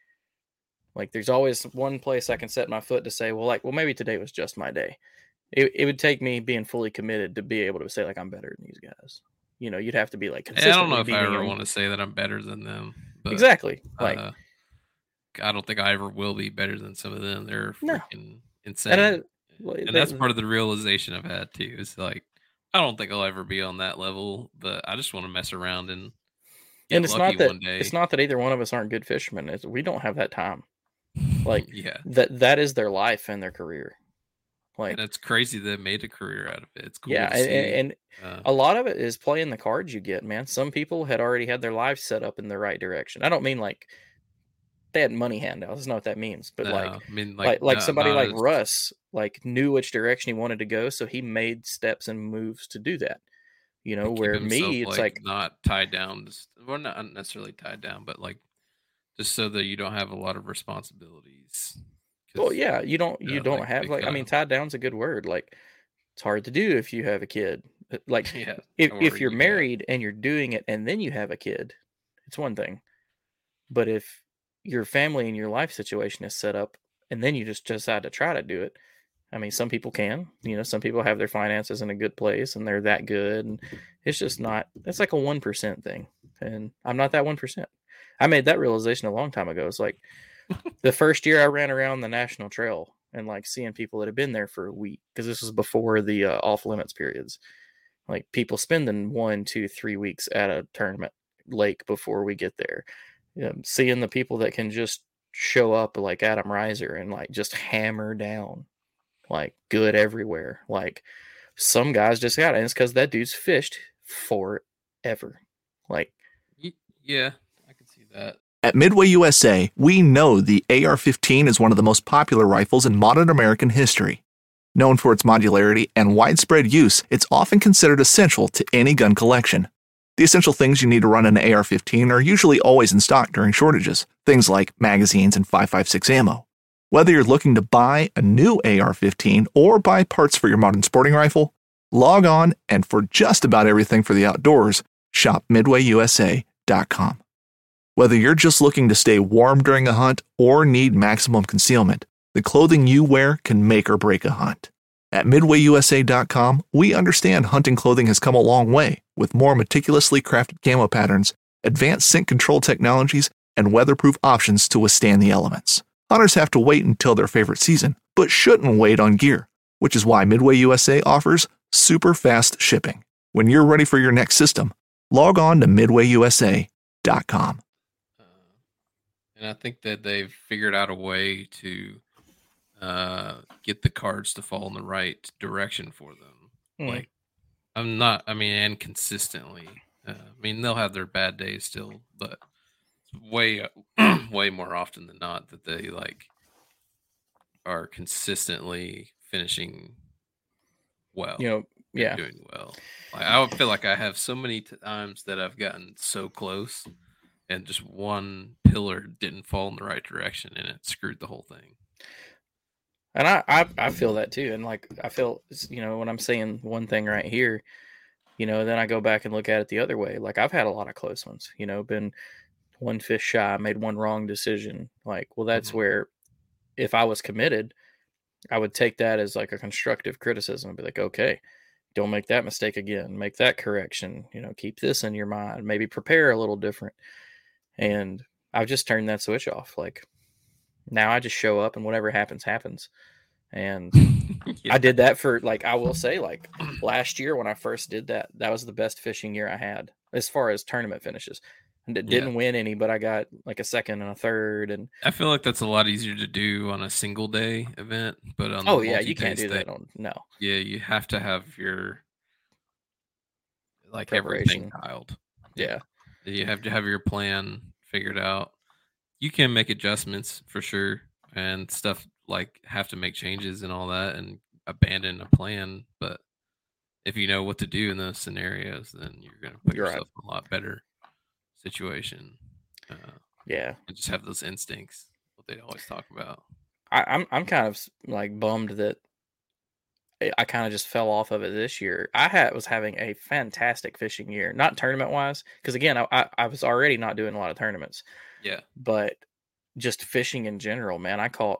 like there's always one place I can set my foot to say, well, like, well, maybe today was just my day. It, it would take me being fully committed to be able to say, like, I'm better than these guys. You know, you'd have to be like Yeah, I consistently don't know if I beating ever them. want to say that I'm better than them. But, Exactly. Like, uh, I don't think I ever will be better than some of them. They're No. freaking insane. and, I, And, well, that's they- part of the realization I've had too. Is like, I don't think I'll ever be on that level, but I just want to mess around and get and it's lucky not that one day. it's not that either one of us aren't good fishermen. It's, we don't have that time. Like yeah. that that is their life and their career. Like And it's crazy they made a career out of it. It's cool yeah, to and, see. and uh, a lot of it is playing the cards you get, man. Some people had already had their lives set up in the right direction. I don't mean like they had money handouts. That's not what that means. But no, like I mean, like like like not- somebody not like as- Russ like knew which direction he wanted to go, so he made steps and moves to do that. You know, keep where himself, me, it's like not tied down. Just, well, not necessarily tied down, but like just so that you don't have a lot of responsibilities. 'Cause, well, yeah, you don't you yeah, don't like, have they like I mean, kinda- tied down's a good word. Like it's hard to do if you have a kid. Uh, Like yeah, if or if you're you got- married and you're doing it and then you have a kid, it's one thing. But if your family and your life situation is set up and then you just decide to try to do it, I mean, some people can, you know, some people have their finances in a good place and they're that good, and it's just not. It's like a one percent thing, and I'm not that one percent. I made that realization a long time ago. It's like the first year I ran around the national trail and like seeing people that had been there for a week, because this was before the uh, off limits periods, like people spending one, two, three weeks at a tournament lake before we get there. Um, seeing the people that can just show up like Adam Reiser and like just hammer down, like good everywhere. Like some guys just got it, and it's because that dude's fished forever. Like Y- Yeah, I can see that. At Midway U S A, we know the A R fifteen is one of the most popular rifles in modern American history. Known for its modularity and widespread use, it's often considered essential to any gun collection. The essential things you need to run an A R fifteen are usually always in stock during shortages, things like magazines and five five six ammo. Whether you're looking to buy a new A R fifteen or buy parts for your modern sporting rifle, log on and for just about everything for the outdoors, shop midway U S A dot com. Whether you're just looking to stay warm during a hunt or need maximum concealment, the clothing you wear can make or break a hunt. At midway U S A dot com, we understand hunting clothing has come a long way, with more meticulously crafted camo patterns, advanced scent control technologies, and weatherproof options to withstand the elements. Hunters have to wait until their favorite season, but shouldn't wait on gear, which is why Midway U S A offers super fast shipping. When you're ready for your next system, log on to midway U S A dot com. Uh, and I think that they've figured out a way to uh, get the cards to fall in the right direction for them. Mm. Like, I'm not, I mean, and consistently. Uh, I mean, they'll have their bad days still, but it's way, way more often than not that they like are consistently finishing well. you know, and yeah. doing well. Like, I would feel like I have so many times that I've gotten so close, and just one pillar didn't fall in the right direction, and it screwed the whole thing. And I, I, I feel that too. And like, I feel, you know, when I'm saying one thing right here, you know, then I go back and look at it the other way. Like I've had a lot of close ones, you know, been one fish shy, made one wrong decision. Like, well, that's Mhm. where if I was committed, I would take that as like a constructive criticism and be like, okay, don't make that mistake again, make that correction, you know, keep this in your mind, maybe prepare a little different. And I've just turned that switch off. Like now I just show up and whatever happens, happens. And Yeah. I did that for like, I will say, like last year when I first did that, that was the best fishing year I had as far as tournament finishes. And it Yeah. didn't win any, but I got like a second and a third. And I feel like that's a lot easier to do on a single day event, but on oh the yeah, you can't multi-day do that thing, on no yeah, you have to have your like preparation. everything dialed. Yeah. You have to have your plan figured out. You can make adjustments for sure, and stuff like have to make changes and all that, and abandon a plan. But if you know what to do in those scenarios, then you're going to put You're right. yourself in a lot better situation. Uh, Yeah. and just have those instincts, what they always talk about. I, I'm I'm kind of like bummed that I- I kind of just fell off of it this year. I had was having a fantastic fishing year, not tournament wise, because again, I, I I was already not doing a lot of tournaments, Yeah. but just fishing in general, man. I caught.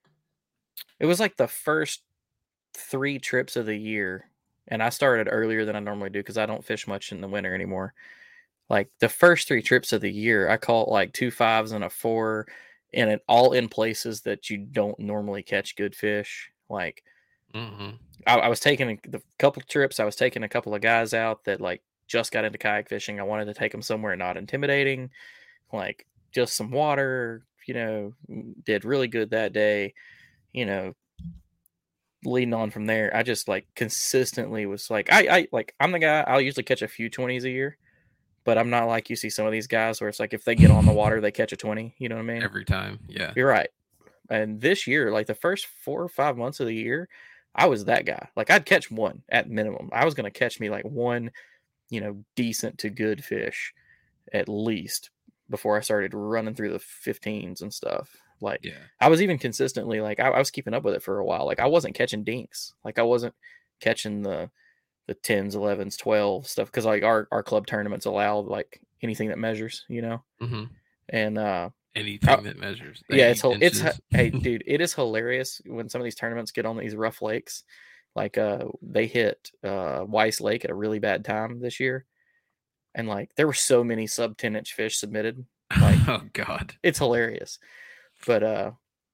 It was like the first three trips of the year, and I started earlier than I normally do because I don't fish much in the winter anymore. Like the first three trips of the year, I caught like two fives and a four, and it all in places that you don't normally catch good fish. Like Mm-hmm. I, I was taking a, the couple trips. I was taking a couple of guys out that like just got into kayak fishing. I wanted to take them somewhere not intimidating, like just some water. You know, did really good that day. You know, leading on from there, I just like consistently was like, I, I like I'm the guy. I'll usually catch a few twenties a year, but I'm not like you see some of these guys where it's like if they get on the water, they catch a twenty. You know what I mean? Every time. Yeah. You're right. And this year, like the first four or five months of the year, I was that guy. Like I'd catch one at minimum. I was going to catch me like one, you know, decent to good fish at least before I started running through the fifteens and stuff. Like Yeah. I was even consistently like I, I was keeping up with it for a while. Like I wasn't catching dinks. Like I wasn't catching the the tens, elevens, twelve stuff because like our our club tournaments allow like anything that measures, you know. Mm-hmm. And uh Anything Uh, that measures. yeah, it's eight hil- it's inches. hey dude, it is hilarious when some of these tournaments get on these rough lakes. Like uh they hit uh Weiss Lake at a really bad time this year. And like there were so many sub ten inch fish submitted. Like Oh God. it's hilarious. But uh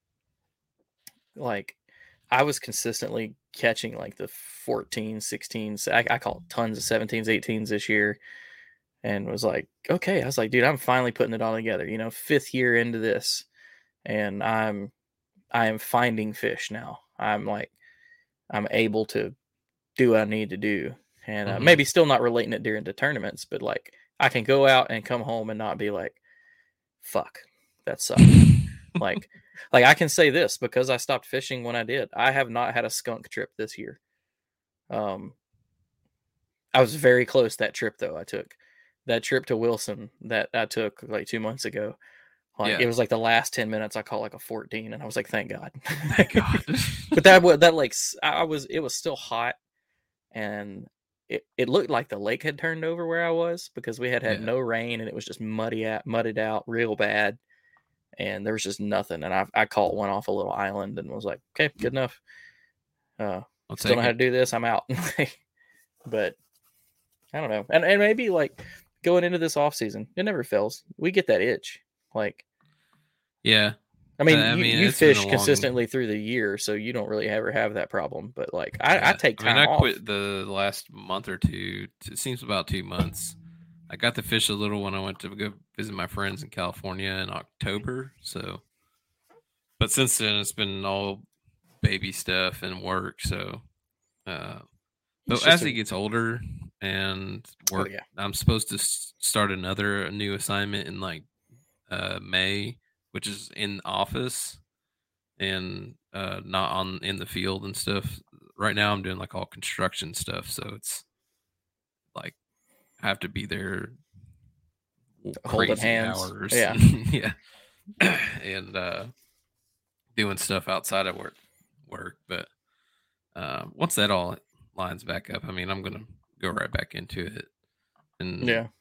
like I was consistently catching like the fourteen, sixteens. I, I caught tons of seventeens, eighteens this year and was like, okay, I was like, dude, I'm finally putting it all together, you know, fifth year into this. And I'm I am finding fish now. I'm like I'm able to do what I need to do. And uh, Mhm. maybe still not relating it during the tournaments, but like I can go out and come home and not be like, fuck, that sucked. like like I can say this because I stopped fishing when I did. I have not had a skunk trip this year. Um I was very close that trip though I took. That trip to Wilson that I took like two months ago. Like Yeah. it was like the last ten minutes I caught like a fourteen and I was like, thank God. Thank God. But that was that like s- I was it was still hot and it, it looked like the lake had turned over where I was because we had had Yeah. no rain and it was just muddy out mudded out real bad and there was just nothing and I I caught one off a little island and was like, okay, good enough. Uh I'll still take know how to it. do this, I'm out. But I don't know. And and maybe like going into this off season, it never fails. We get that itch. Like Yeah. I mean, Uh, I you, mean, you it's been a fish long- consistently through the year, so you don't really ever have that problem. But like, I, I Yeah. take I mean, time I off. quit the last month or two. It seems about two months. I got to fish a little when I went to go visit my friends in California in October. So, but since then it's been all baby stuff and work. So, uh, It's but as just a- he gets older and work, yeah. I'm supposed to s- start another new assignment in like uh, May, which is in office and uh, not on in the field and stuff. Right now, I'm doing like all construction stuff, so it's like I have to be there Holding crazy hands. hours. Yeah. Yeah, and uh, doing stuff outside of work. Work, but uh, once that all lines back up, I mean, I'm gonna go right back into it. And Yeah.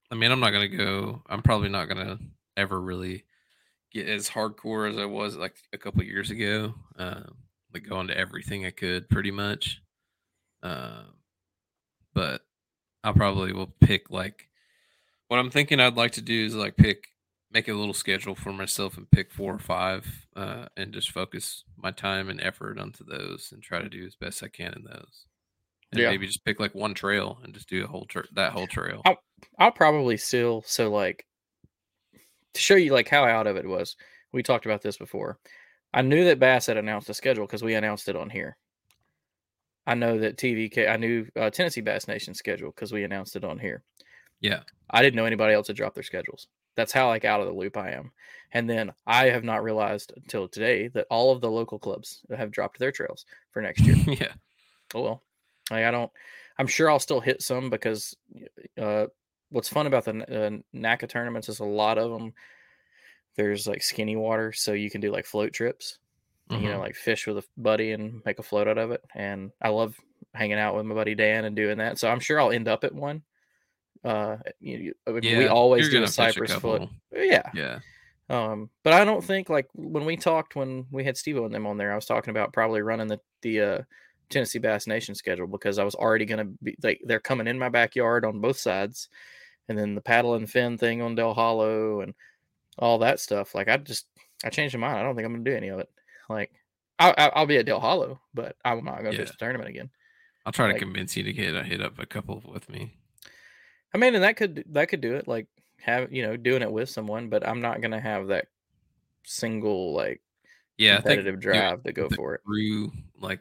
I mean, I'm not gonna go. I'm probably not gonna ever really get as hardcore as I was like a couple of years ago. Uh, like going to everything I could, pretty much. Uh, but I probably will pick like what I'm thinking. I'd like to do is like pick, make a little schedule for myself and pick four or five, uh, and just focus my time and effort onto those and try to do as best I can in those. And Yeah. maybe just pick like one trail and just do a whole tra- that whole trail. I'll, I'll probably still, so like, to show you like how out of it was, we talked about this before. I knew that Bass had announced a schedule because we announced it on here. I know that T V K, I knew uh, Tennessee Bass Nation schedule because we announced it on here. Yeah. I didn't know anybody else had dropped their schedules. That's how like out of the loop I am. And then I have not realized until today that all of the local clubs have dropped their trails for next year. Yeah. Oh well, like, I don't. I'm sure I'll still hit some because uh, what's fun about the uh, N A C A tournaments is a lot of them. There's like skinny water, so you can do like float trips. Mm-hmm. You know, like fish with a buddy and make a float out of it. And I love hanging out with my buddy Dan and doing that. So I'm sure I'll end up at one. Uh, you, you, Yeah, we always you're do gonna a fish a cypress couple. foot. Yeah. Yeah. Um, but I don't think like when we talked when we had Steve and them on there, I was talking about probably running the the uh, Tennessee Bass Nation schedule because I was already gonna be like they're coming in my backyard on both sides, and then the paddle and fin thing on Del Hollow and all that stuff. Like I just I changed my mind. I don't think I'm gonna do any of it. Like I, I, I'll be at Del Hollow, but I'm not gonna Yeah. fish the tournament again. I'll try to Like- convince you to get a hit up a couple with me. I mean, and that could that could do it. Like have you know doing it with someone, but I'm not gonna have that single like Yeah, I think competitive drive to go the for it. crew, like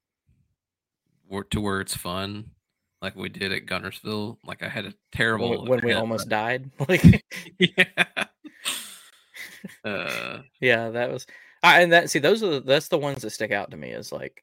where- to where it's fun, like we did at Gunnersville. Like I had a terrible When, we- when we event, almost died. Like but- yeah. uh, yeah, that was I, and that see those are the, that's the ones that stick out to me is like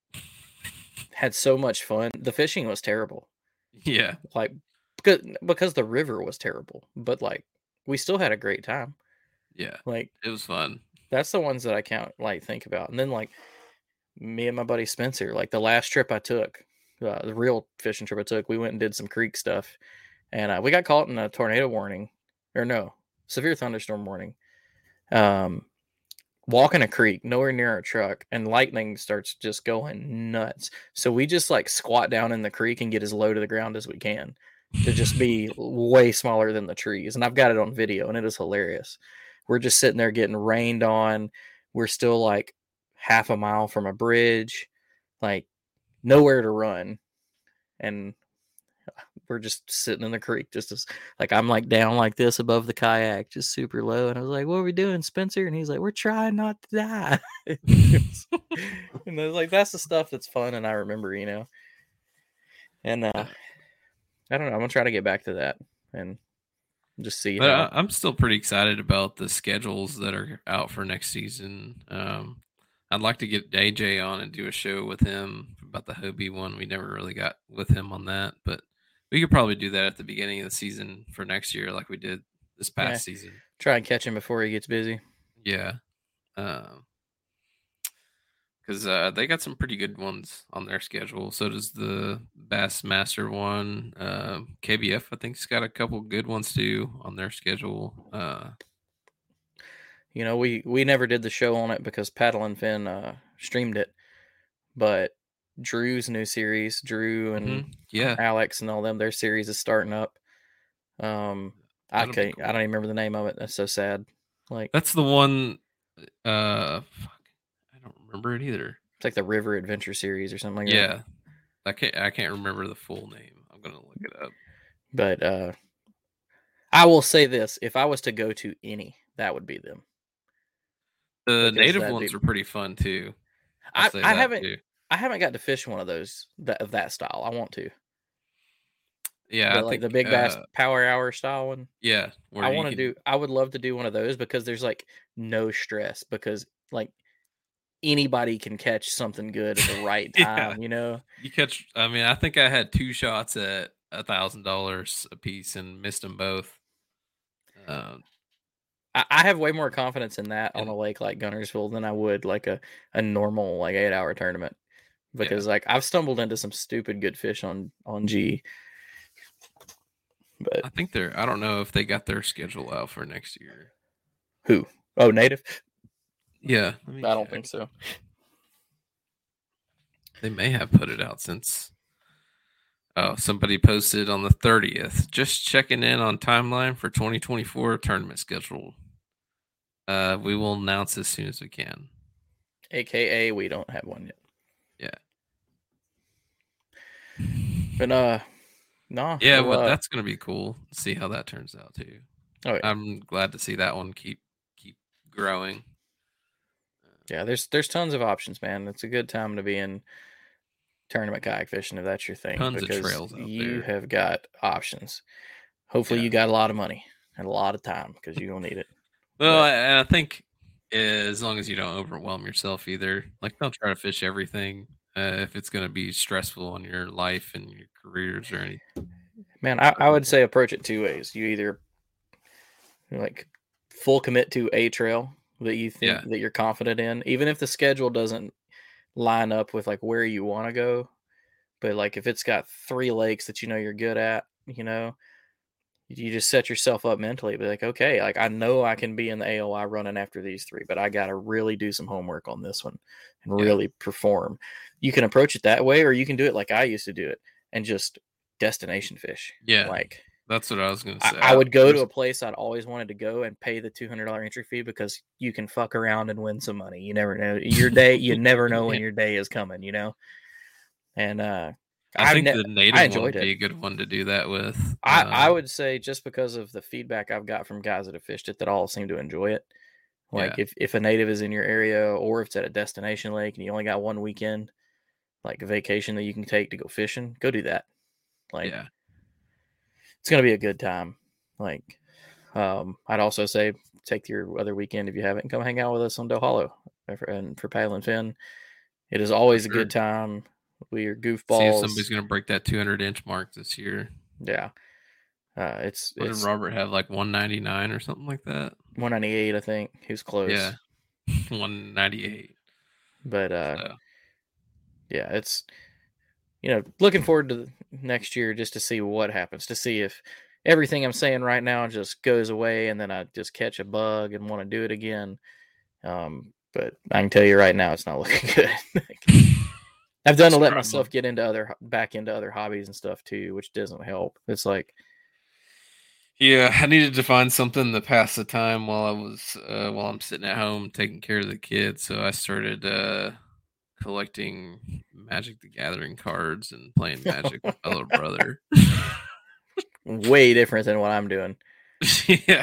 had so much fun. The fishing was terrible. yeah, Like because because the river was terrible, but like we still had a great time. yeah. Like It was fun. that's the ones that I can't like think about. And then like me and my buddy Spencer, like the last trip I took, uh, the real fishing trip I took, we went and did some creek stuff, and uh, we got caught in a tornado warning, or no, severe thunderstorm warning. Um, walking a creek, nowhere near our truck, and lightning starts just going nuts. So we just like squat down in the creek and get as low to the ground as we can to just be way smaller than the trees. And I've got it on video, and it is hilarious. We're just sitting there getting rained on. We're still like half a mile from a bridge, like nowhere to run. And we're just sitting in the creek, just as like I'm like down like this above the kayak, just super low. And I was like, "What are we doing, Spencer?" And he's like, "We're trying not to die." And I was like, that's the stuff that's fun, and I remember, you know. And uh, I don't know. I'm gonna try to get back to that and just see. But how... I, I'm still pretty excited about the schedules that are out for next season. Um, I'd like to get A J on and do a show with him about the Hobie one. We never really got with him on that, but we could probably do that at the beginning of the season for next year, like we did this past Yeah. season. Try and catch him before he gets busy. Yeah. Um, because uh, they got some pretty good ones on their schedule. So does the Bassmaster one. Uh, K B F, I think, has got a couple good ones too on their schedule. Uh, You know, we we never did the show on it because Paddle and Fin uh, streamed it, but Drew's new series, Drew and mhm, yeah, Alex and all them, their series is starting up. Um, I That'll be can't, cool. I don't even remember the name of it. That's so sad. Like that's the one. Uh, fuck, I don't remember it either. it's like the River Adventure series or something like that. Yeah, I can't. I can't remember the full name. I'm gonna look it up. But uh, I will say this: if I was to go to any, that would be them. The Because native that'd ones be- are pretty fun too. I'll I, say I that, haven't too. I haven't got to fish one of those that of that style. I want to. Yeah, The, I like think the Big Bass uh, Power Hour style one. yeah, where I you want to can- do. I would love to do one of those because there's like no stress because like anybody can catch something good at the right Yeah. time. You know. You catch. I mean, I think I had two shots at a thousand dollars a piece and missed them both. Um, I, I have way more confidence in that on And- a lake like Gunnersville than I would like a, a normal like eight hour tournament because like I've stumbled into some stupid good fish on on G, But I think they're. I don't know if they got their schedule out for next year. who? Oh, Native. Yeah, I don't check. think so. They may have put it out since. Oh, somebody posted on the thirtieth. Just checking in on timeline for twenty twenty-four tournament schedule. Uh, we will announce as soon as we can. A K A we don't have one yet. Yeah. But uh, no. Yeah, well, well, uh, that's gonna be cool. See how that turns out too. Oh, yeah. I'm glad to see that one keep keep growing. Yeah, there's there's tons of options, man. It's a good time to be in tournament kayak fishing if that's your thing. Tons because of trails out you there. have got options. Hopefully, Yeah. you got a lot of money and a lot of time because you don't need it. Well, But- I, I think as long as you don't overwhelm yourself either, like don't try to fish everything uh, if it's going to be stressful on your life and your careers or anything. Man, I, I would say approach it two ways. You either like full commit to a trail that you think Yeah. that you're confident in, even if the schedule doesn't line up with like where you want to go. But like if it's got three lakes that you know you're good at, you know, you just set yourself up mentally. Be like, okay, like I know I can be in the A O I running after these three, but I got to really do some homework on this one and Yeah. really perform. You can approach it that way, or you can do it like I used to do it and just destination fish. Yeah. Like That's what I was going to say. I, I would go to a place I'd always wanted to go and pay the two hundred dollars entry fee because you can fuck around and win some money. You never know your day. You never know when Yeah. your day is coming, you know? And, uh, I I've think ne- the native I one enjoyed would it. be a good one to do that with. I, Uh, I would say just because of the feedback I've got from guys that have fished it that all seem to enjoy it. Like Yeah. if, if a native is in your area or if it's at a destination lake and you only got one weekend, like a vacation that you can take to go fishing, go do that. Like yeah. it's going to be a good time. Like, um, I'd also say take your other weekend if you haven't, come hang out with us on Doe Hollow and for Paddle and Fin. It is always For a good sure. time. We are See if goofballs. somebody's going to break that two hundred inch mark this year. Yeah. Uh, it's What it's did Robert have, like one ninety-nine or something like that? one ninety-eight, I think. He was close. Yeah. one ninety-eight. But uh, So, yeah, it's, you know, looking forward to next year just to see what happens, to see if everything I'm saying right now just goes away and then I just catch a bug and want to do it again. Um, but I can tell you right now, it's not looking good. I've done to let Struggling. myself get into other, back into other hobbies and stuff too, which doesn't help. It's like, yeah, I needed to find something to pass the time while I was uh, while I'm sitting at home taking care of the kids. So I started uh, collecting Magic the Gathering cards and playing Magic with my little brother. way different than what I'm doing. Yeah.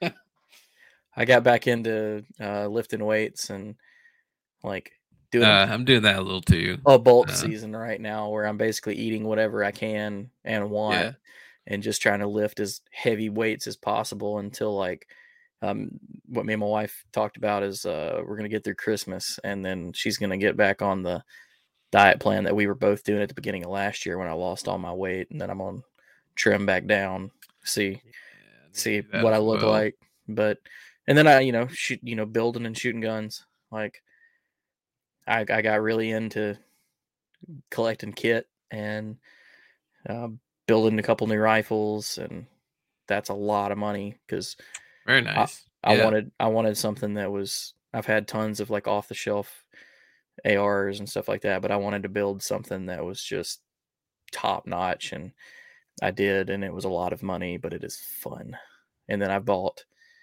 I got back into uh, lifting weights and like doing Uh, I'm doing that a little too. a bulk uh, season right now where I'm basically eating whatever I can and want Yeah. and just trying to lift as heavy weights as possible until like um, what me and my wife talked about is uh, we're going to get through Christmas and then she's going to get back on the diet plan that we were both doing at the beginning of last year when I lost all my weight, and then I'm on trim back down, see Yeah, I need to see do that what I as look well. like. But and then I, you know, shoot, you know, building and shooting guns. Like I, I got really into collecting kit and uh, building a couple new rifles, and that's a lot of money because Very nice. I Yeah. wanted I wanted something that was. I've had tons of like off the shelf A Rs and stuff like that, but I wanted to build something that was just top notch, and I did, and it was a lot of money, but it is fun. And then I bought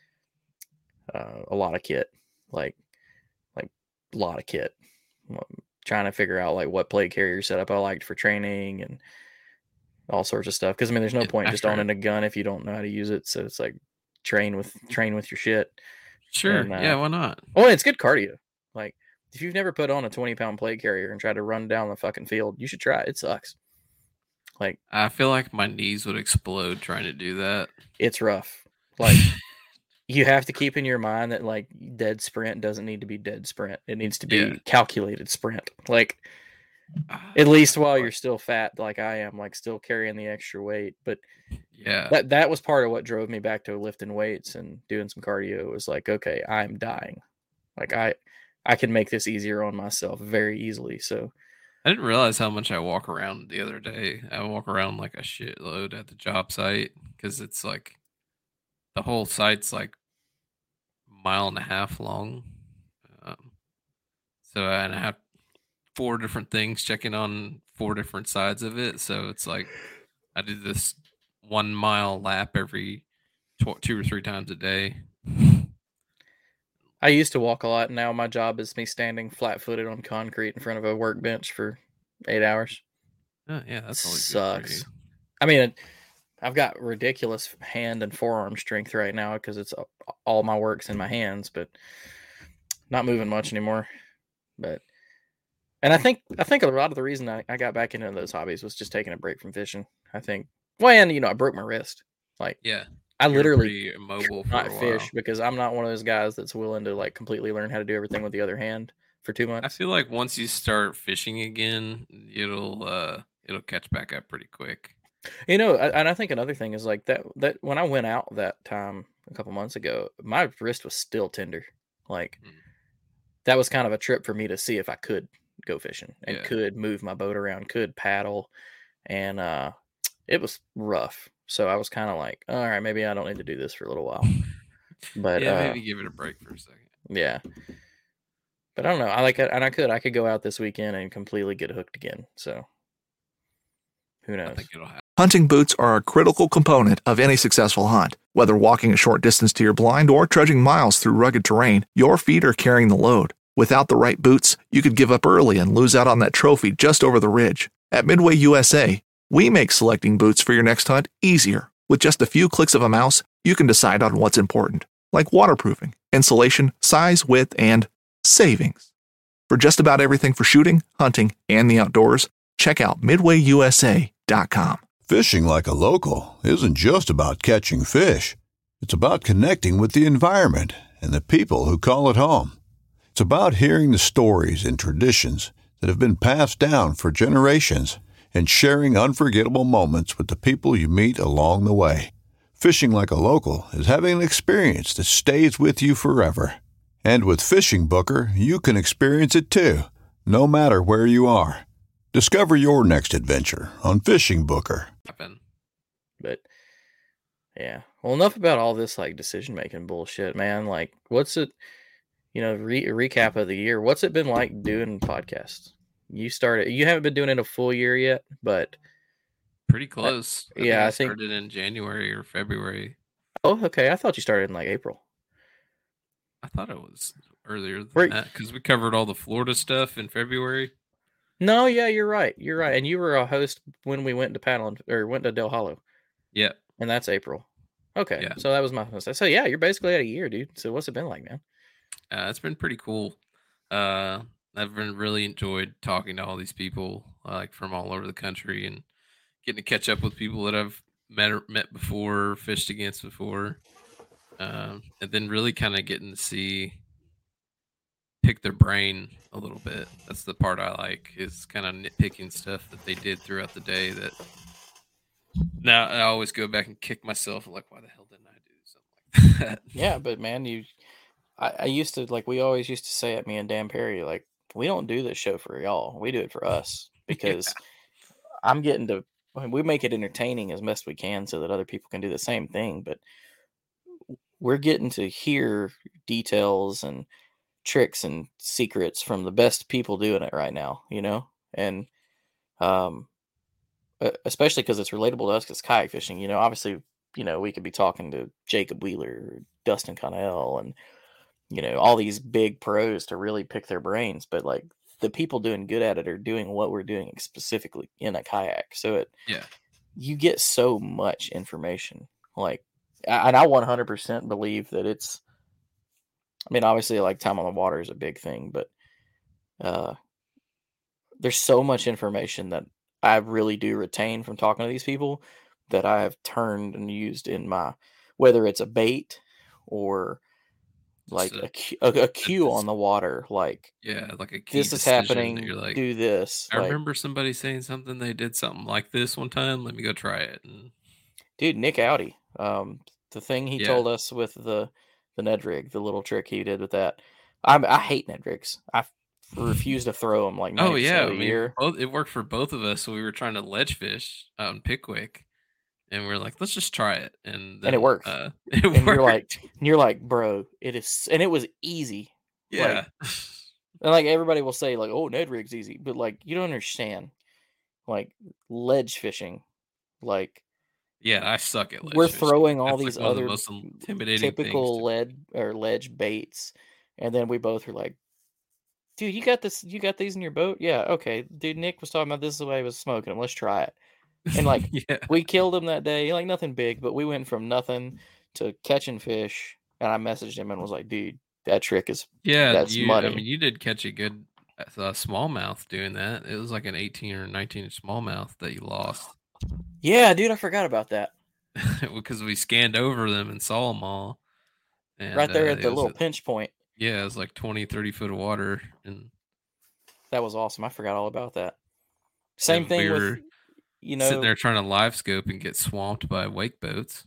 uh, a lot of kit, like like a lot of kit. I'm trying to figure out like what plate carrier setup I liked for training and all sorts of stuff. Because I mean, there's no Yeah, point just accurate. owning a gun if you don't know how to use it. So it's like train with train with your shit. Sure. and, uh, yeah, why not? Oh, and it's good cardio. Like if you've never put on a twenty pound plate carrier and tried to run down the fucking field, you should try it. It sucks. Like I feel like my knees would explode trying to do that. it's rough. Like you have to keep in your mind that like dead sprint doesn't need to be dead sprint. It needs to be Yeah. calculated sprint. Like at least while you're still fat, like I am, like still carrying the extra weight. But Yeah. that that was part of what drove me back to lifting weights and doing some cardio. It was like, okay, I'm dying. Like I I can make this easier on myself very easily. So I didn't realize how much I walk around the other day. I walk around like a shitload at the job site because it's like the whole site's like a mile and a half long. Um, so and I have four different things checking on four different sides of it. So it's like I do this one mile lap every tw- two or three times a day. I used to walk a lot. Now my job is me standing flat-footed on concrete in front of a workbench for eight hours. Oh, yeah, that's always Sucks. good for you. I mean, I've got ridiculous hand and forearm strength right now because it's all my work's in my hands, but not moving much anymore. But and I think I think a lot of the reason I, I got back into those hobbies was just taking a break from fishing. I think, well, and you know, I broke my wrist. Like, Yeah, I you're literally pretty immobile for not a while. fish because I'm not one of those guys that's willing to like completely learn how to do everything with the other hand for two I months. feel like once you start fishing again, it'll uh it'll catch back up pretty quick. You know, I- and I think another thing is like that that when I went out that time a couple months ago, my wrist was still tender. Like Mm. that was kind of a trip for me to see if I could go fishing and Yeah. could move my boat around, could paddle, and uh it was rough. So I was kind of like, all right, maybe I don't need to do this for a little while. But yeah, uh, maybe give it a break for a second. yeah. But I don't know. I like it, and I could I could go out this weekend and completely get hooked again. So who I knows? think it'll happen. Hunting boots are a critical component of any successful hunt. Whether walking a short distance to your blind or trudging miles through rugged terrain, your feet are carrying the load. Without the right boots, you could give up early and lose out on that trophy just over the ridge. At Midway U S A, we make selecting boots for your next hunt easier. With just a few clicks of a mouse, you can decide on what's important, like waterproofing, insulation, size, width, and savings. For just about everything for shooting, hunting, and the outdoors, check out midway u s a dot com. Fishing like a local isn't just about catching fish. It's about connecting with the environment and the people who call it home. It's about hearing the stories and traditions that have been passed down for generations and sharing unforgettable moments with the people you meet along the way. Fishing like a local is having an experience that stays with you forever. And with Fishing Booker, you can experience it too, no matter where you are. Discover your next adventure on Fishing Booker. Happen. But yeah, well, enough about all this like decision making bullshit, man. Like, what's it? You know, re- recap of the year. What's it been like doing podcasts? You started. You haven't been doing it a full year yet, but Pretty close. I yeah, think I I think- started in January or February. oh, okay. I thought you started in like April. I thought it was earlier than Wait. that because we covered all the Florida stuff in February. No, yeah, you're right. You're right. And you were a host when we went to paddle or went to Del Hollow, Yeah, and that's April. Okay, Yeah. so that was my mistake. So yeah, you're basically at a year, dude. So what's it been like, man? uh, it's been pretty cool. Uh, I've been really enjoyed talking to all these people, uh, like from all over the country, and getting to catch up with people that I've met or- met before, fished against before, um, and then really kind of getting to see pick their brain a little bit. That's the part I like, is kind of nitpicking stuff that they did throughout the day. That now I always go back and kick myself, like, why the hell didn't I do something like that? Yeah, but man, you, I, I used to like we always used to say at me and Dan Perry, like we don't do this show for y'all, we do it for us because I'm getting to. I mean, we make it entertaining as best we can so that other people can do the same thing, but we're getting to hear details and tricks and secrets from the best people doing it right now, you know, and um, e- especially because it's relatable to us because kayak fishing, you know, obviously, you know, we could be talking to Jacob Wheeler, or Dustin Connell, and you know, all these big pros to really pick their brains, but like the people doing good at it are doing what we're doing specifically in a kayak. So it, Yeah. you get so much information. Like, a- and I one hundred percent believe that it's, I mean, obviously, like time on the water is a big thing, but uh, there's so much information that I really do retain from talking to these people that I have turned and used in my, whether it's a bait or like a- a, cu- a, a cue it's- on the water, like Yeah, like a key this is decision that happening, You're like, do this. I like, remember somebody saying something. They did something like this one time. Let me go try it. And dude, Nick Audi, um, the thing he Yeah. told us with the the Ned rig, the little trick he did with that. I I hate Ned rigs. I refused to throw them like Oh yeah, of I the mean, year. both, it worked for both of us. So we were trying to ledge fish out in Pickwick, and we are like, let's just try it, and then and it worked. Uh, it and worked. you're like, and you're like, bro, it is, and it was easy. Yeah. Like, and like everybody will say, like, oh, Ned rig's easy, but like you don't understand, like ledge fishing, like. Yeah, I suck at ledge We're fishing. throwing all That's these like one other of the most intimidating typical things lead or ledge baits, and then we both were like, "Dude, you got this? You got these in your boat? Yeah, okay." Dude, Nick was talking about this is the way he was smoking them. Let's try it. And like, yeah. we killed him that day. Like nothing big, but we went from nothing to catching fish. And I messaged him and was like, "Dude, that trick is Yeah, that's you. money." I mean, you did catch a good uh, smallmouth doing that. It was like an eighteen or nineteen inch smallmouth that you lost. Yeah, dude, I forgot about that. Because we scanned over them and saw them all. And, right there uh, at the little a, pinch point. Yeah, it was like twenty, thirty foot of water. And that was awesome. I forgot all about that. Same thing we with, you know. Sitting there trying to live scope and get swamped by wake boats.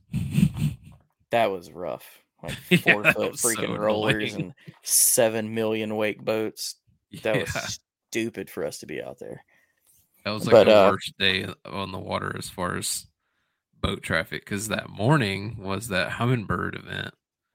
That was rough. Like four yeah, foot freaking so rollers and seven million wake boats. That yeah. was stupid for us to be out there. That was like but, the uh, worst day on the water as far as boat traffic, because that morning was that Humminbird event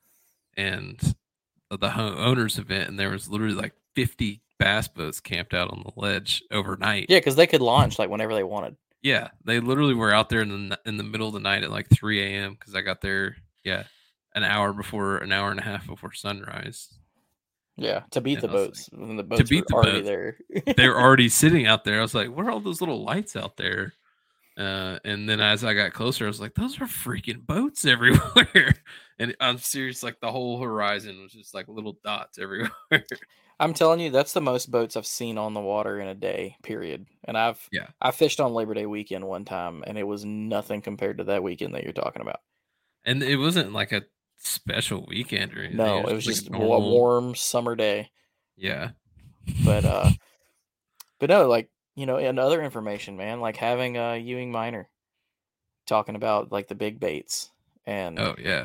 and the owners event, and there was literally like fifty bass boats camped out on the ledge overnight. Yeah, because they could launch like whenever they wanted. Yeah, they literally were out there in the in the middle of the night at like three a.m. because I got there, yeah, an hour before, an hour and a half before sunrise. Yeah, to beat and the boats. Like, when the boats to beat were the already boats. there. They were already sitting out there. I was like, what are all those little lights out there? Uh, and then as I got closer, I was like, those are freaking boats everywhere. And I'm serious, like the whole horizon was just like little dots everywhere. I'm telling you, that's the most boats I've seen on the water in a day, period. And I've yeah, I fished on Labor Day weekend one time, and it was nothing compared to that weekend that you're talking about. And it wasn't like a special weekend or anything. No, it was, it was just like a normal... warm summer day. Yeah. But uh but no, like, you know, and other information, man, like having a uh, Ewing Minor talking about like the big baits and oh yeah,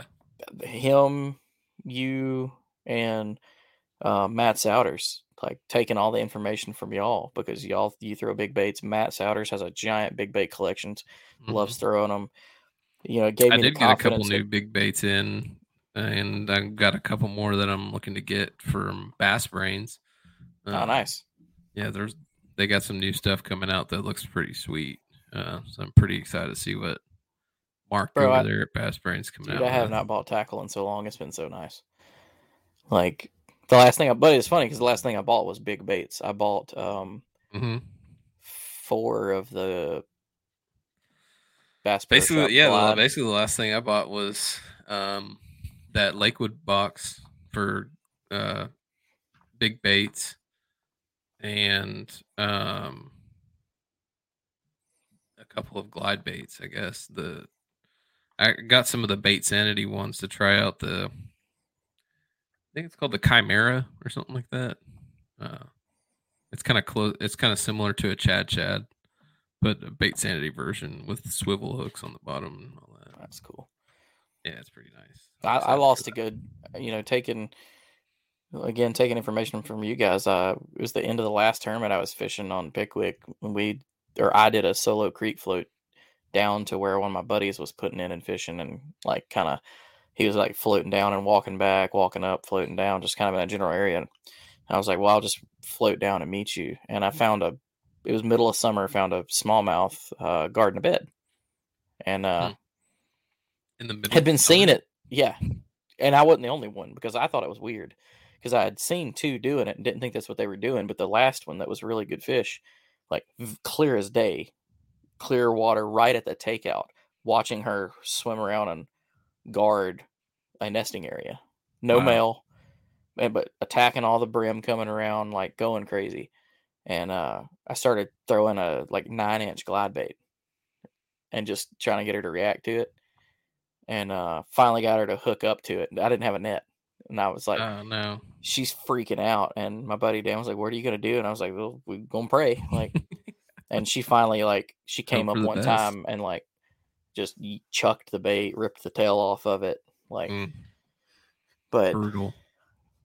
him, you, and uh, Matt Souders, like taking all the information from y'all because y'all you throw big baits. Matt Souders has a giant big bait collection, mm-hmm. loves throwing them. You know, it gave I me did the get a couple that... new big baits in, and I got a couple more that I'm looking to get from Bass Brains. Oh, um, nice. Yeah, there's they got some new stuff coming out that looks pretty sweet. Uh, so I'm pretty excited to see what Mark Bro, over I, there at Bass Brains coming dude, out. I have with. not bought tackle in so long. It's been so nice. Like the last thing I, but it's funny because the last thing I bought was big baits. I bought um mm-hmm. four of the Bass Pro basically, Shop yeah. Glide. The, basically, the last thing I bought was um, that Lakewood box for uh, big baits, and um, a couple of glide baits. I guess the I got some of the Bait Sanity ones to try out. The I think it's called the Chimera or something like that. Uh, it's kind of close. It's kind of similar to a Chad Chad, but a Bait Sanity version with swivel hooks on the bottom and all that. That's cool. Yeah, it's pretty nice. I, I lost a good, you know, taking again taking information from you guys. Uh, it was the end of the last tournament I was fishing on Pickwick when we or I did a solo creek float down to where one of my buddies was putting in and fishing, and like kind of he was like floating down and walking back, walking up, floating down, just kind of in that general area. And I was like, well, I'll just float down and meet you. And I found a, it was middle of summer, found a smallmouth uh, garden of bed. And uh, in the middle had been seeing it. Yeah. And I wasn't the only one because I thought it was weird because I had seen two doing it and didn't think that's what they were doing. But the last one that was really good fish, like clear as day, clear water right at the takeout, watching her swim around and guard a nesting area. No wow. male, but attacking all the brim coming around, like going crazy. And uh, I started throwing a like nine inch glide bait and just trying to get her to react to it. And uh, finally got her to hook up to it. I didn't have a net. And I was like, oh, no. She's freaking out. And my buddy Dan was like, what are you going to do? And I was like, well, we're going to pray. Like, and she finally, like, she came up one best. time and, like, just chucked the bait, ripped the tail off of it. Like, mm. but brutal.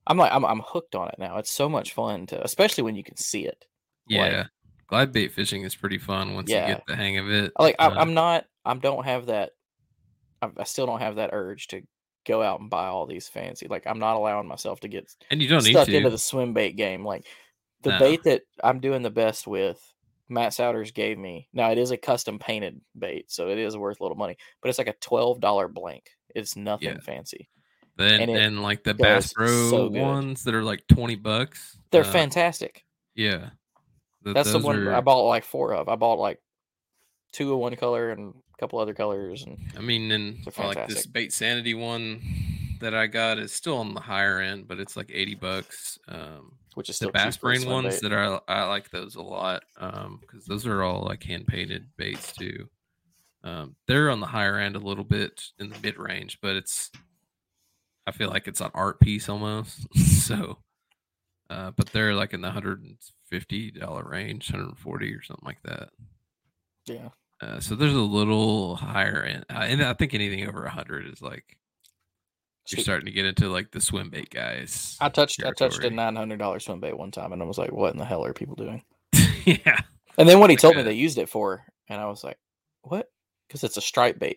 I'm like I'm I'm hooked on it now. It's so much fun to, especially when you can see it. Yeah, Like, glide bait fishing is pretty fun once yeah. you get the hang of it. Like I, Uh, I'm not. I don't have that. I, I still don't have that urge to go out and buy all these fancy. Like I'm not allowing myself to get and you don't need stuck to. into the swim bait game. Like the No. bait that I'm doing the best with, Matt Souders gave me. Now it is a custom painted bait, so it is worth a little money. But it's like a twelve dollar blank. It's nothing Yeah. fancy. Then and and, it like the Bass does Pro so good. ones that are like twenty bucks. They're uh, fantastic. Yeah, Th- That's the those one are- I bought like four of. I bought like two of one color and a couple other colors. And I mean, and they're like this fantastic. Bait Sanity one that I got is still on the higher end, but it's like eighty bucks. Um, which is the still Bass cheap for a Brain swim ones bait. that are I like those a lot um because those are all like hand painted baits too. Um, they're on the higher end a little bit in the mid range, but it's I feel like it's an art piece almost. so, uh, but they're like in the hundred and fifty dollar range, hundred and forty or something like that. Yeah. Uh, so there's a little higher end, uh, and I think anything over a hundred is like you're Cheap. starting to get into like the swim bait guys. I touched I touched a territory. nine hundred dollar swim bait one time, and I was like, "What in the hell are people doing?" yeah, And then what he Like told me a- they used it for, and I was like, "What?" Because it's a stripe bait.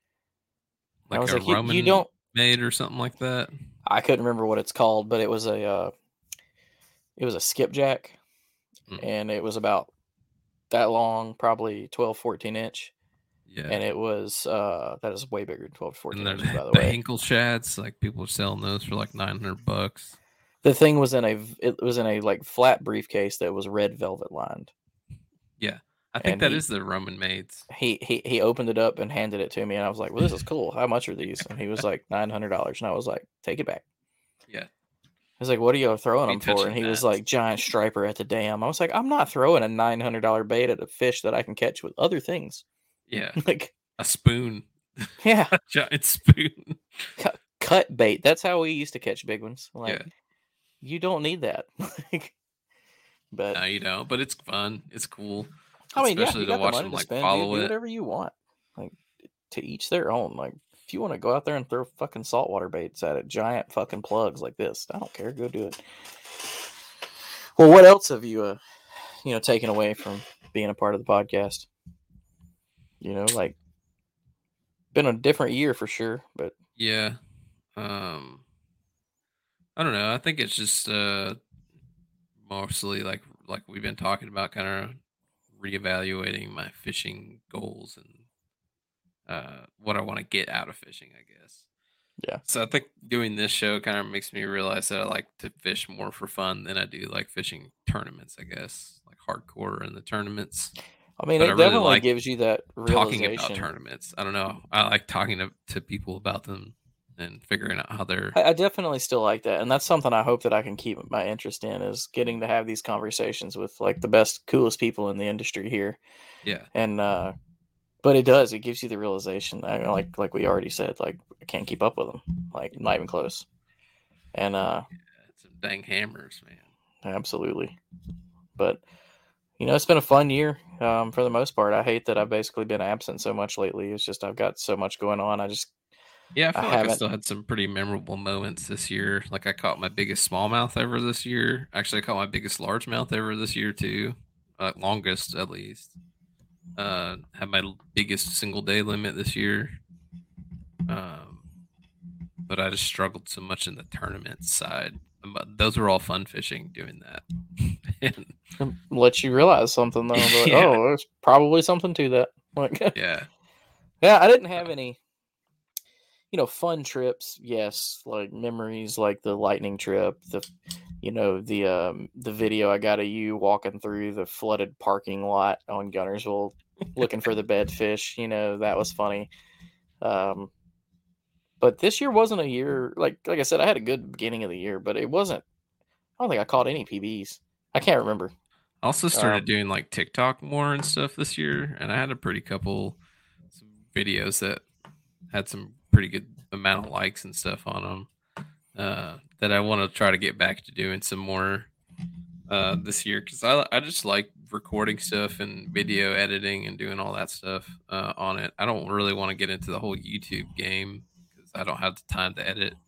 like I was a like, you, Roman "You don't." made or something like that. I couldn't remember what it's called, but it was a uh, it was a skipjack, Mm. and it was about that long, probably twelve, fourteen inch, Yeah, and it was uh, that is way bigger than twelve, and fourteen then inches, by the, the way. Hinkle shads, like people are selling those for like nine hundred bucks. The thing was in a it was in a like flat briefcase that was red velvet lined. Yeah, I think And that he- is the Roman maids. He he he opened it up and handed it to me, and I was like, "Well, this is cool. How much are these?" And he was like, nine hundred dollars, and I was like, "Take it back." Yeah, He's like, "What are you throwing Be them for?" touching And he was that. like, "Giant striper at the dam." I was like, "I'm not throwing a nine hundred dollar bait at a fish that I can catch with other things." yeah, Like, a spoon, yeah, a giant spoon. cut, cut bait. That's how we used to catch big ones. Like, Yeah. you don't need that. Like, but No, you don't. But it's fun. It's cool. I mean, yeah, especially you to got the watch money them to like spend. follow Do, do it. whatever you want. Like, to each their own. Like, if you want to go out there and throw fucking saltwater baits at it, giant fucking plugs like this, I don't care. Go do it. Well, what else have you, uh, you know, taken away from being a part of the podcast? You know, like, been a different year for sure, but Yeah. Um I don't know. I think it's just uh mostly like like we've been talking about, kind of reevaluating my fishing goals and uh what I want to get out of fishing, I guess. Yeah. So I think doing this show kind of makes me realize that I like to fish more for fun than I do like fishing tournaments, I guess. Like hardcore in the tournaments. I mean, But it I really definitely like gives you that Talking realization. about tournaments. I don't know. I like talking to, to people about them and figuring out how they're I, I definitely still like that, and that's something I hope that I can keep my interest in, is getting to have these conversations with like the best, coolest people in the industry here. yeah. And uh, but it does, it gives you the realization, I, like like we already said, like I can't keep up with them, like not even close. And uh, It's some dang hammers, man. absolutely. But you know, it's been a fun year um, for the most part. I hate that I've basically been absent so much lately. It's just I've got so much going on. I just Yeah, I I feel like I haven't- still had some pretty memorable moments this year. Like I caught my biggest smallmouth ever this year. Actually, I caught my biggest largemouth ever this year too. Uh, longest at least. Uh, had my l- biggest single day limit this year. Um, but I just struggled so much in the tournament side. But those were all fun fishing doing that. And, let you realize something though. Like, Yeah. Oh, there's probably something to that. Like, yeah, yeah, I didn't have any, you know, fun trips. Yes, like memories, like the lightning trip, the, you know, the um the video I got of you walking through the flooded parking lot on Gunnersville, looking for the bedfish. You know, that was funny. Um, but this year wasn't a year like like I said. I had a good beginning of the year, but it wasn't. I don't think I caught any P Bs. I can't remember. I also started Um, doing like TikTok more and stuff this year, and I had a pretty couple some videos that had some pretty good amount of likes and stuff on them. Uh, that I want to try to get back to doing some more uh, this year, because I I just like recording stuff and video editing and doing all that stuff uh, on it. I don't really want to get into the whole YouTube game because I don't have the time to edit.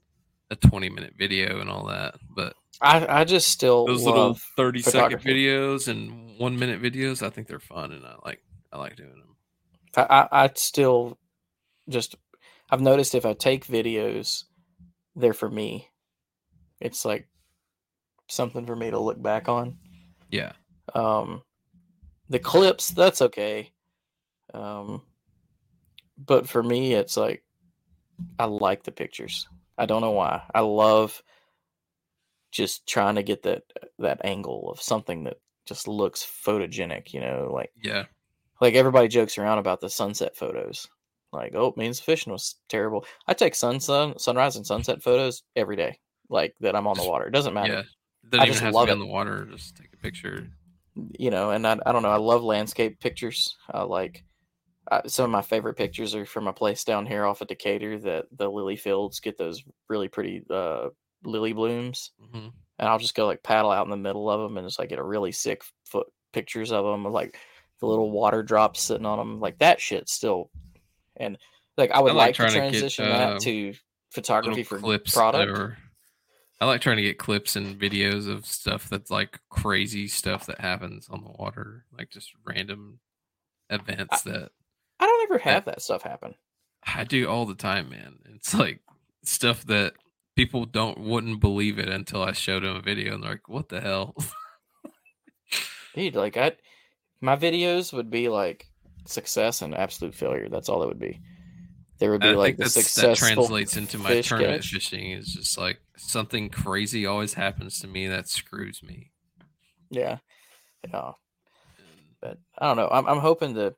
a twenty minute video and all that, but I, I just still those little love thirty second photography. videos and one minute videos, I think they're fun, and I like I like doing them. I, I, I still just I've noticed if I take videos, they're for me. It's like something for me to look back on. Yeah. Um, the clips, that's okay. Um, but for me, it's like I like the pictures. I don't know why. I love just trying to get that that angle of something that just looks photogenic. You know, like Yeah. like everybody jokes around about the sunset photos. Like, oh, it means the fishing was terrible. I take sun, sun, sunrise and sunset photos every day, like that I'm on the water. It doesn't matter. Yeah. It doesn't I even just have love to be it. on the water. Just take a picture. You know, and I, I don't know. I love landscape pictures. I like uh, some of my favorite pictures are from a place down here off of Decatur that the lily fields get those really pretty uh, lily blooms. Mm-hmm. And I'll just go like paddle out in the middle of them and just like get a really sick foot pictures of them, like the little water drops sitting on them, like that shit still. And like I would I like like, to trying to get, transition uh, that to photography for clips product. or I like trying to get clips and videos of stuff that's like crazy stuff that happens on the water, like just random events I, that I don't ever have that, that stuff happen. I do all the time, man. It's like stuff that people don't wouldn't believe it until I showed them a video, and they're like, "What the hell?" Dude, like I, my videos would be like success and absolute failure. That's all it would be. There would be I like think the that's, successful that translates into my fish tournament catch. fishing. Is just like something crazy always happens to me that screws me. Yeah, yeah. But I don't know. I'm I'm hoping to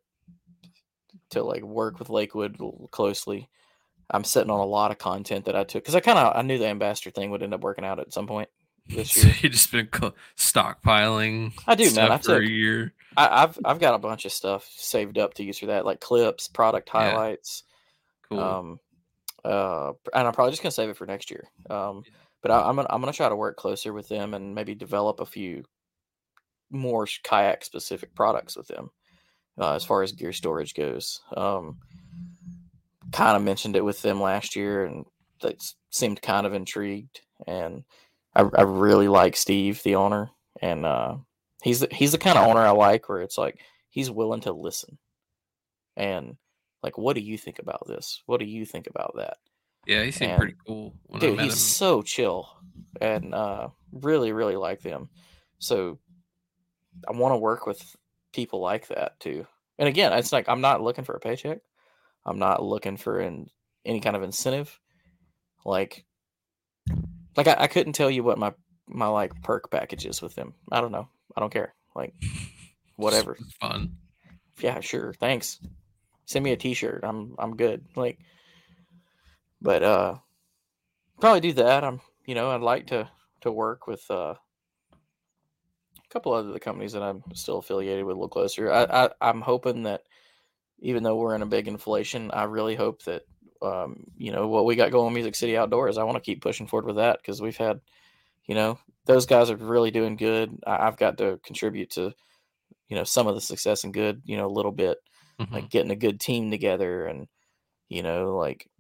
to like work with Lakewood closely. I'm sitting on a lot of content that I took because I kind of I knew the ambassador thing would end up working out at some point this year. So you just been stockpiling. I do, man. I for took, a year. I, I've I've got a bunch of stuff saved up to use for that, like clips, product highlights. Yeah. Cool. Um, uh, and I'm probably just gonna save it for next year. Um, yeah. But I, I'm gonna I'm gonna try to work closer with them and maybe develop a few more kayak specific products with them uh, as far as gear storage goes. Um, kind of mentioned it with them last year, and they seemed kind of intrigued. And I, I really like Steve, the owner, and uh, he's the, he's the kind of owner I like, where it's like he's willing to listen and like, what do you think about this? What do you think about that? Yeah, he seemed and, pretty cool. When dude, I met he's him. so chill, and uh, really, really like them. So I want to work with people like that too. And again, it's like I'm not looking for a paycheck. I'm not looking for an, any kind of incentive. Like, like I, I couldn't tell you what my my like perk package is with them. I don't know. I don't care. Like, whatever. It's fun. Yeah, sure. Thanks. Send me a T-shirt. I'm I'm good. Like, but uh, probably do that. I'm you know I'd like to to work with uh, a couple other the companies that I'm still affiliated with a little closer. I, I I'm hoping that even though we're in a big inflation, I really hope that um, you know what we got going Music City Outdoors. I want to keep pushing forward with that because we've had, you know, those guys are really doing good. I, I've got to contribute to, you know, some of the success and good, you know, a little bit, mm-hmm. like getting a good team together and, you know, like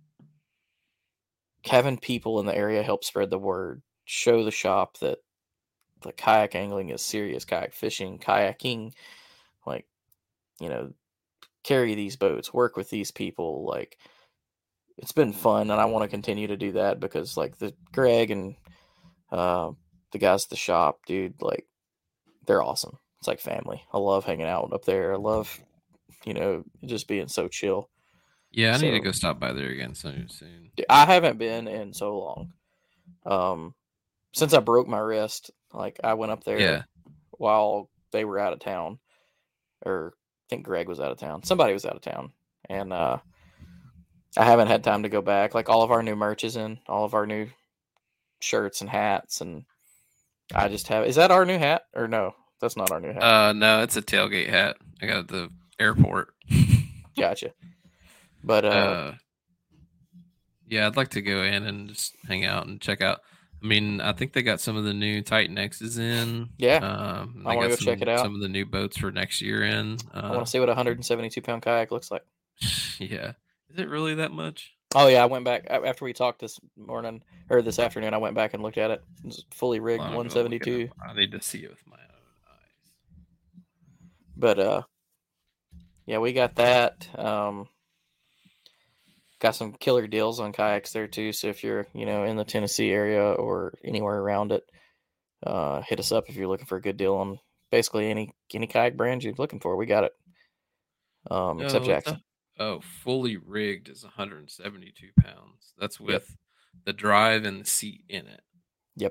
having people in the area help spread the word, show the shop that the kayak angling is serious, kayak fishing, kayaking, like, you know, carry these boats, work with these people. Like, it's been fun, and I want to continue to do that because, like, the Greg and uh, the guys at the shop, dude, like, they're awesome. It's like family. I love hanging out up there. I love, you know, just being so chill. Yeah, I so, need to go stop by there again soon. soon. I haven't been in so long. Um, since I broke my wrist, like, I went up there yeah. while they were out of town, or I think Greg was out of town. Somebody was out of town, and uh, I haven't had time to go back. Like, all of our new merch is in, all of our new shirts and hats, and I just have. Is that our new hat or no? That's not our new hat. Uh, no, it's a tailgate hat. I got it at the airport. Gotcha. But uh, uh, yeah, I'd like to go in and just hang out and check out. I mean, I think they got some of the new Titan X's in. Yeah, um, I want to go some, check it out. Some of the new boats for next year in. Uh, I want to see what a one hundred seventy-two pound kayak looks like. Yeah, is it really that much? Oh yeah, I went back after we talked this morning or this afternoon. I went back and looked at it. It's fully rigged one seventy-two. I need to see it with my own eyes. But uh, yeah, we got that. Um, got some killer deals on kayaks there too. So if you're you know in the Tennessee area or anywhere around it, uh, hit us up if you're looking for a good deal on basically any any kayak brand you're looking for. We got it. Um, except Oh, Jackson. the- oh, fully rigged is one hundred seventy-two pounds. That's with Yep. the drive and the seat in it. Yep.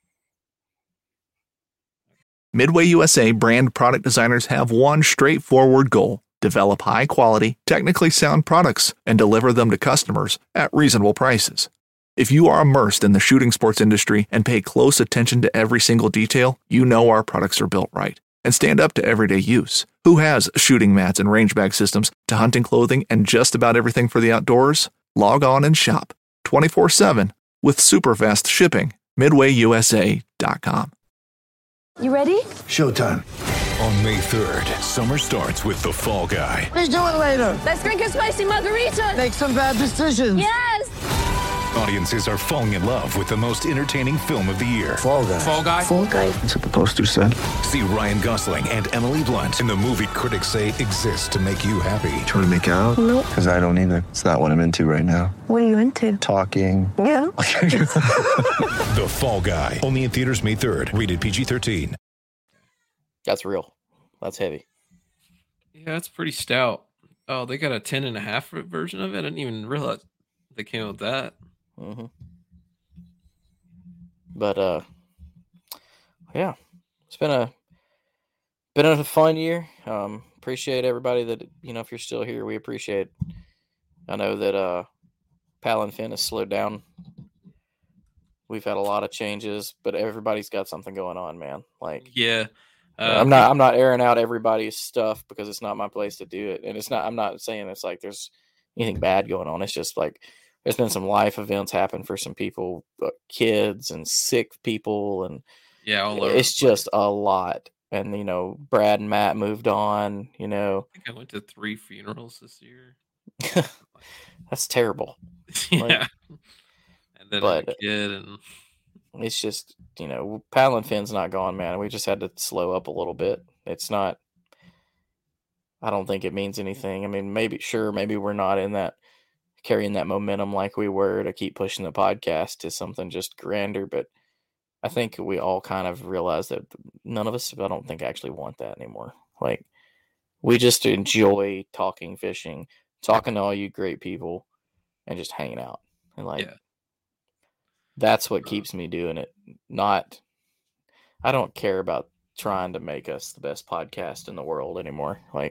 Midway U S A brand product designers have one straightforward goal: develop high quality, technically sound products and deliver them to customers at reasonable prices. If you are immersed in the shooting sports industry and pay close attention to every single detail, you know our products are built right and stand up to everyday use. Who has shooting mats and range bag systems to hunting clothing and just about everything for the outdoors? Log on and shop twenty-four seven with super fast shipping. midway U S A dot com. You ready? Showtime. On May third, summer starts with The Fall Guy. Let's do it later. Let's drink a spicy margarita. Make some bad decisions. Yes. Audiences are falling in love with the most entertaining film of the year. Fall Guy. Fall Guy. Fall Guy. That's what the poster said. See Ryan Gosling and Emily Blunt in the movie critics say exists to make you happy. Trying to make it out? Nope. Because I don't either. It's not what I'm into right now. What are you into? Talking. Yeah. The Fall Guy. Only in theaters May third. Rated P G thirteen. That's real. That's heavy. Yeah, it's pretty stout. Oh, they got a ten and a half version of it. I didn't even realize they came out with that. Mm-hmm. But uh, yeah, it's been a been a fun year. Um, appreciate everybody that you know. If you're still here, we appreciate. I know that uh, Pal and Finn has slowed down. We've had a lot of changes, but everybody's got something going on, man. Like, Yeah. Uh, I'm not. I'm not airing out everybody's stuff because it's not my place to do it, and it's not. I'm not saying it's like there's anything bad going on. It's just like there's been some life events happen for some people, uh, kids and sick people, and Yeah, all over it's the place. just a lot. And you know, Brad and Matt moved on. You know, I think I went to three funerals this year. that's terrible. Yeah. Like, and then I had but- a kid and It's just, you know, Pal and Finn's not gone, man. We just had to slow up a little bit. It's not, I don't think it means anything. I mean, maybe, sure, maybe we're not in that, carrying that momentum like we were to keep pushing the podcast to something just grander. But I think we all kind of realize that none of us, I don't think, actually want that anymore. Like, we just enjoy talking fishing, talking to all you great people, and just hanging out. And like, Yeah. that's what keeps me doing it. Not, I don't care about trying to make us the best podcast in the world anymore. Like,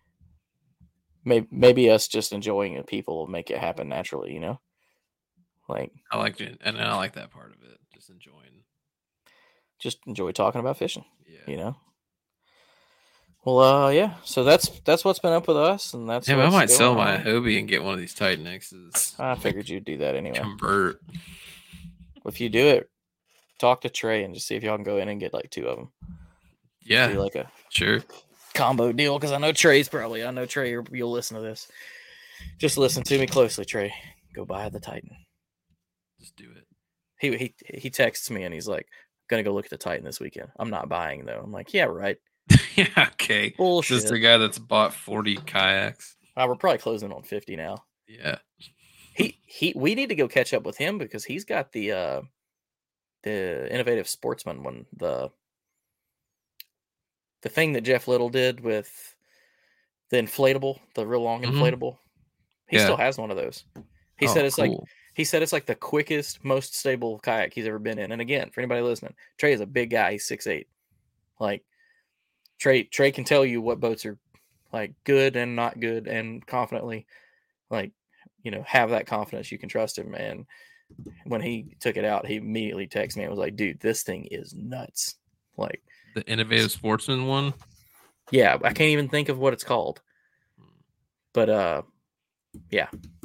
maybe maybe us just enjoying it, people will make it happen naturally. You know, like I liked it, and I like that part of it. Just enjoying. just enjoy talking about fishing. Yeah. You know. Well, uh, yeah. So that's that's what's been up with us, and that's Yeah, but I what's might sell going my on. Hobie and get one of these Titan X's. I figured you'd do that anyway. Convert. If you do it, talk to Trey and just see if y'all can go in and get like two of them. Yeah, Do like a sure. combo deal, because I know Trey's probably. I know Trey, you're- you'll listen to this. Just listen to me closely, Trey. Go buy the Titan. Just do it. He he he texts me and he's like, "Gonna go look at the Titan this weekend. I'm not buying though." I'm like, "Yeah, right. Yeah, okay. Bullshit." This is the guy that's bought forty kayaks. Uh, we're probably closing on fifty now. Yeah. He he. We need to go catch up with him because he's got the uh the innovative sportsman one, the the thing that Jeff Little did with the inflatable, the real long Mhm. inflatable. He Yeah. still has one of those. He Oh, said it's like cool. he said it's like the quickest, most stable kayak he's ever been in. And again, for anybody listening, Trey is a big guy. He's six eight. Like Trey, Trey can tell you what boats are like good and not good, and confidently, like you know, have that confidence. You can trust him. And when he took it out, he immediately texted me and was like, "Dude, this thing is nuts!" Like, The innovative sportsman one. yeah, I can't even think of what it's called, but uh, yeah.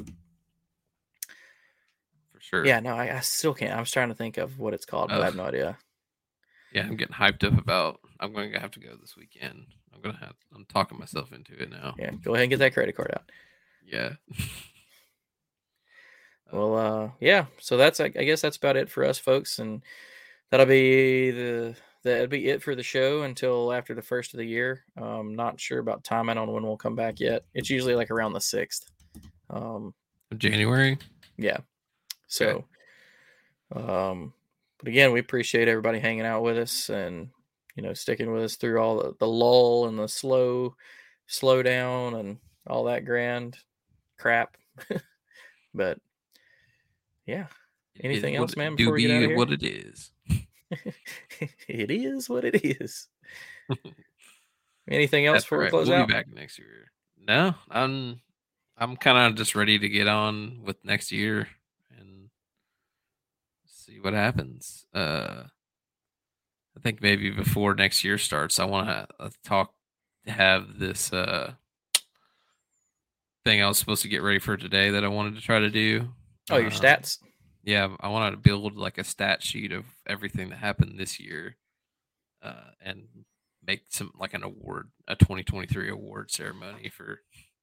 For sure. Yeah, no, I, I still can't. I was trying to think of what it's called, but I have Ugh. no idea. Yeah, I'm getting hyped up about. I'm going to have to go this weekend. I'm gonna have. I'm talking myself into it now. Yeah, go ahead and get that credit card out. Yeah. Well, uh, yeah. So that's, I, I guess that's about it for us, folks, and that'll be the that'll be it for the show until after the first of the year. Um, not sure about timing on when we'll come back yet. It's usually like around the sixth. Um, January. Yeah. So, okay. um, but again, we appreciate everybody hanging out with us and, you know, sticking with us through all the, the lull and the slow, slow down and all that grand crap. But yeah. Anything it, else, what, man, before we get out of here? What it is. It is what it is. Anything else That's before right. we close we'll out? Be back next year. No, I'm I'm kind of just ready to get on with next year and see what happens. Uh, I think maybe before next year starts, I want to uh, talk, have this uh, thing I was supposed to get ready for today that I wanted to try to do. Oh, your um, stats? Yeah, I wanted to build like a stat sheet of everything that happened this year, uh, and make some like an award, a twenty twenty-three award ceremony for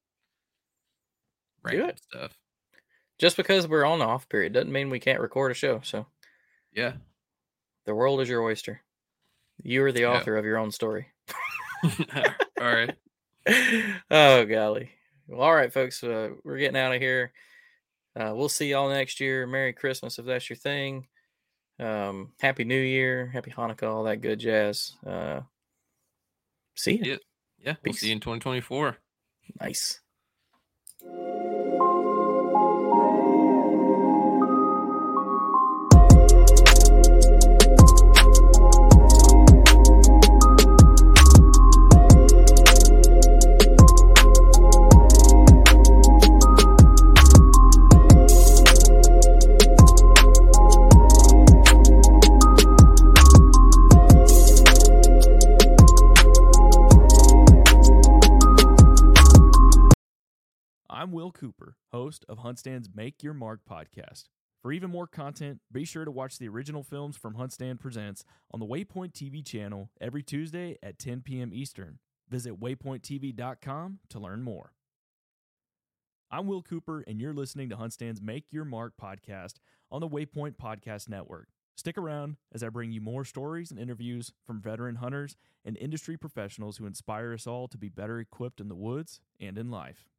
random stuff. Just because we're on the off period doesn't mean we can't record a show. So, yeah, the world is your oyster. You are the yeah. author of your own story. All right. Oh, golly. Well, all right, folks. Uh, we're getting out of here. Uh, we'll see y'all next year. Merry Christmas if that's your thing. Um, Happy New Year. Happy Hanukkah. All that good jazz. Uh, see you. Yeah, yeah. We'll see you in twenty twenty-four. Nice. I'm Will Cooper, host of HuntStand's Make Your Mark podcast. For even more content, be sure to watch the original films from HuntStand Presents on the Waypoint T V channel every Tuesday at ten p.m. Eastern. Visit waypoint t v dot com to learn more. I'm Will Cooper, and you're listening to HuntStand's Make Your Mark podcast on the Waypoint Podcast Network. Stick around as I bring you more stories and interviews from veteran hunters and industry professionals who inspire us all to be better equipped in the woods and in life.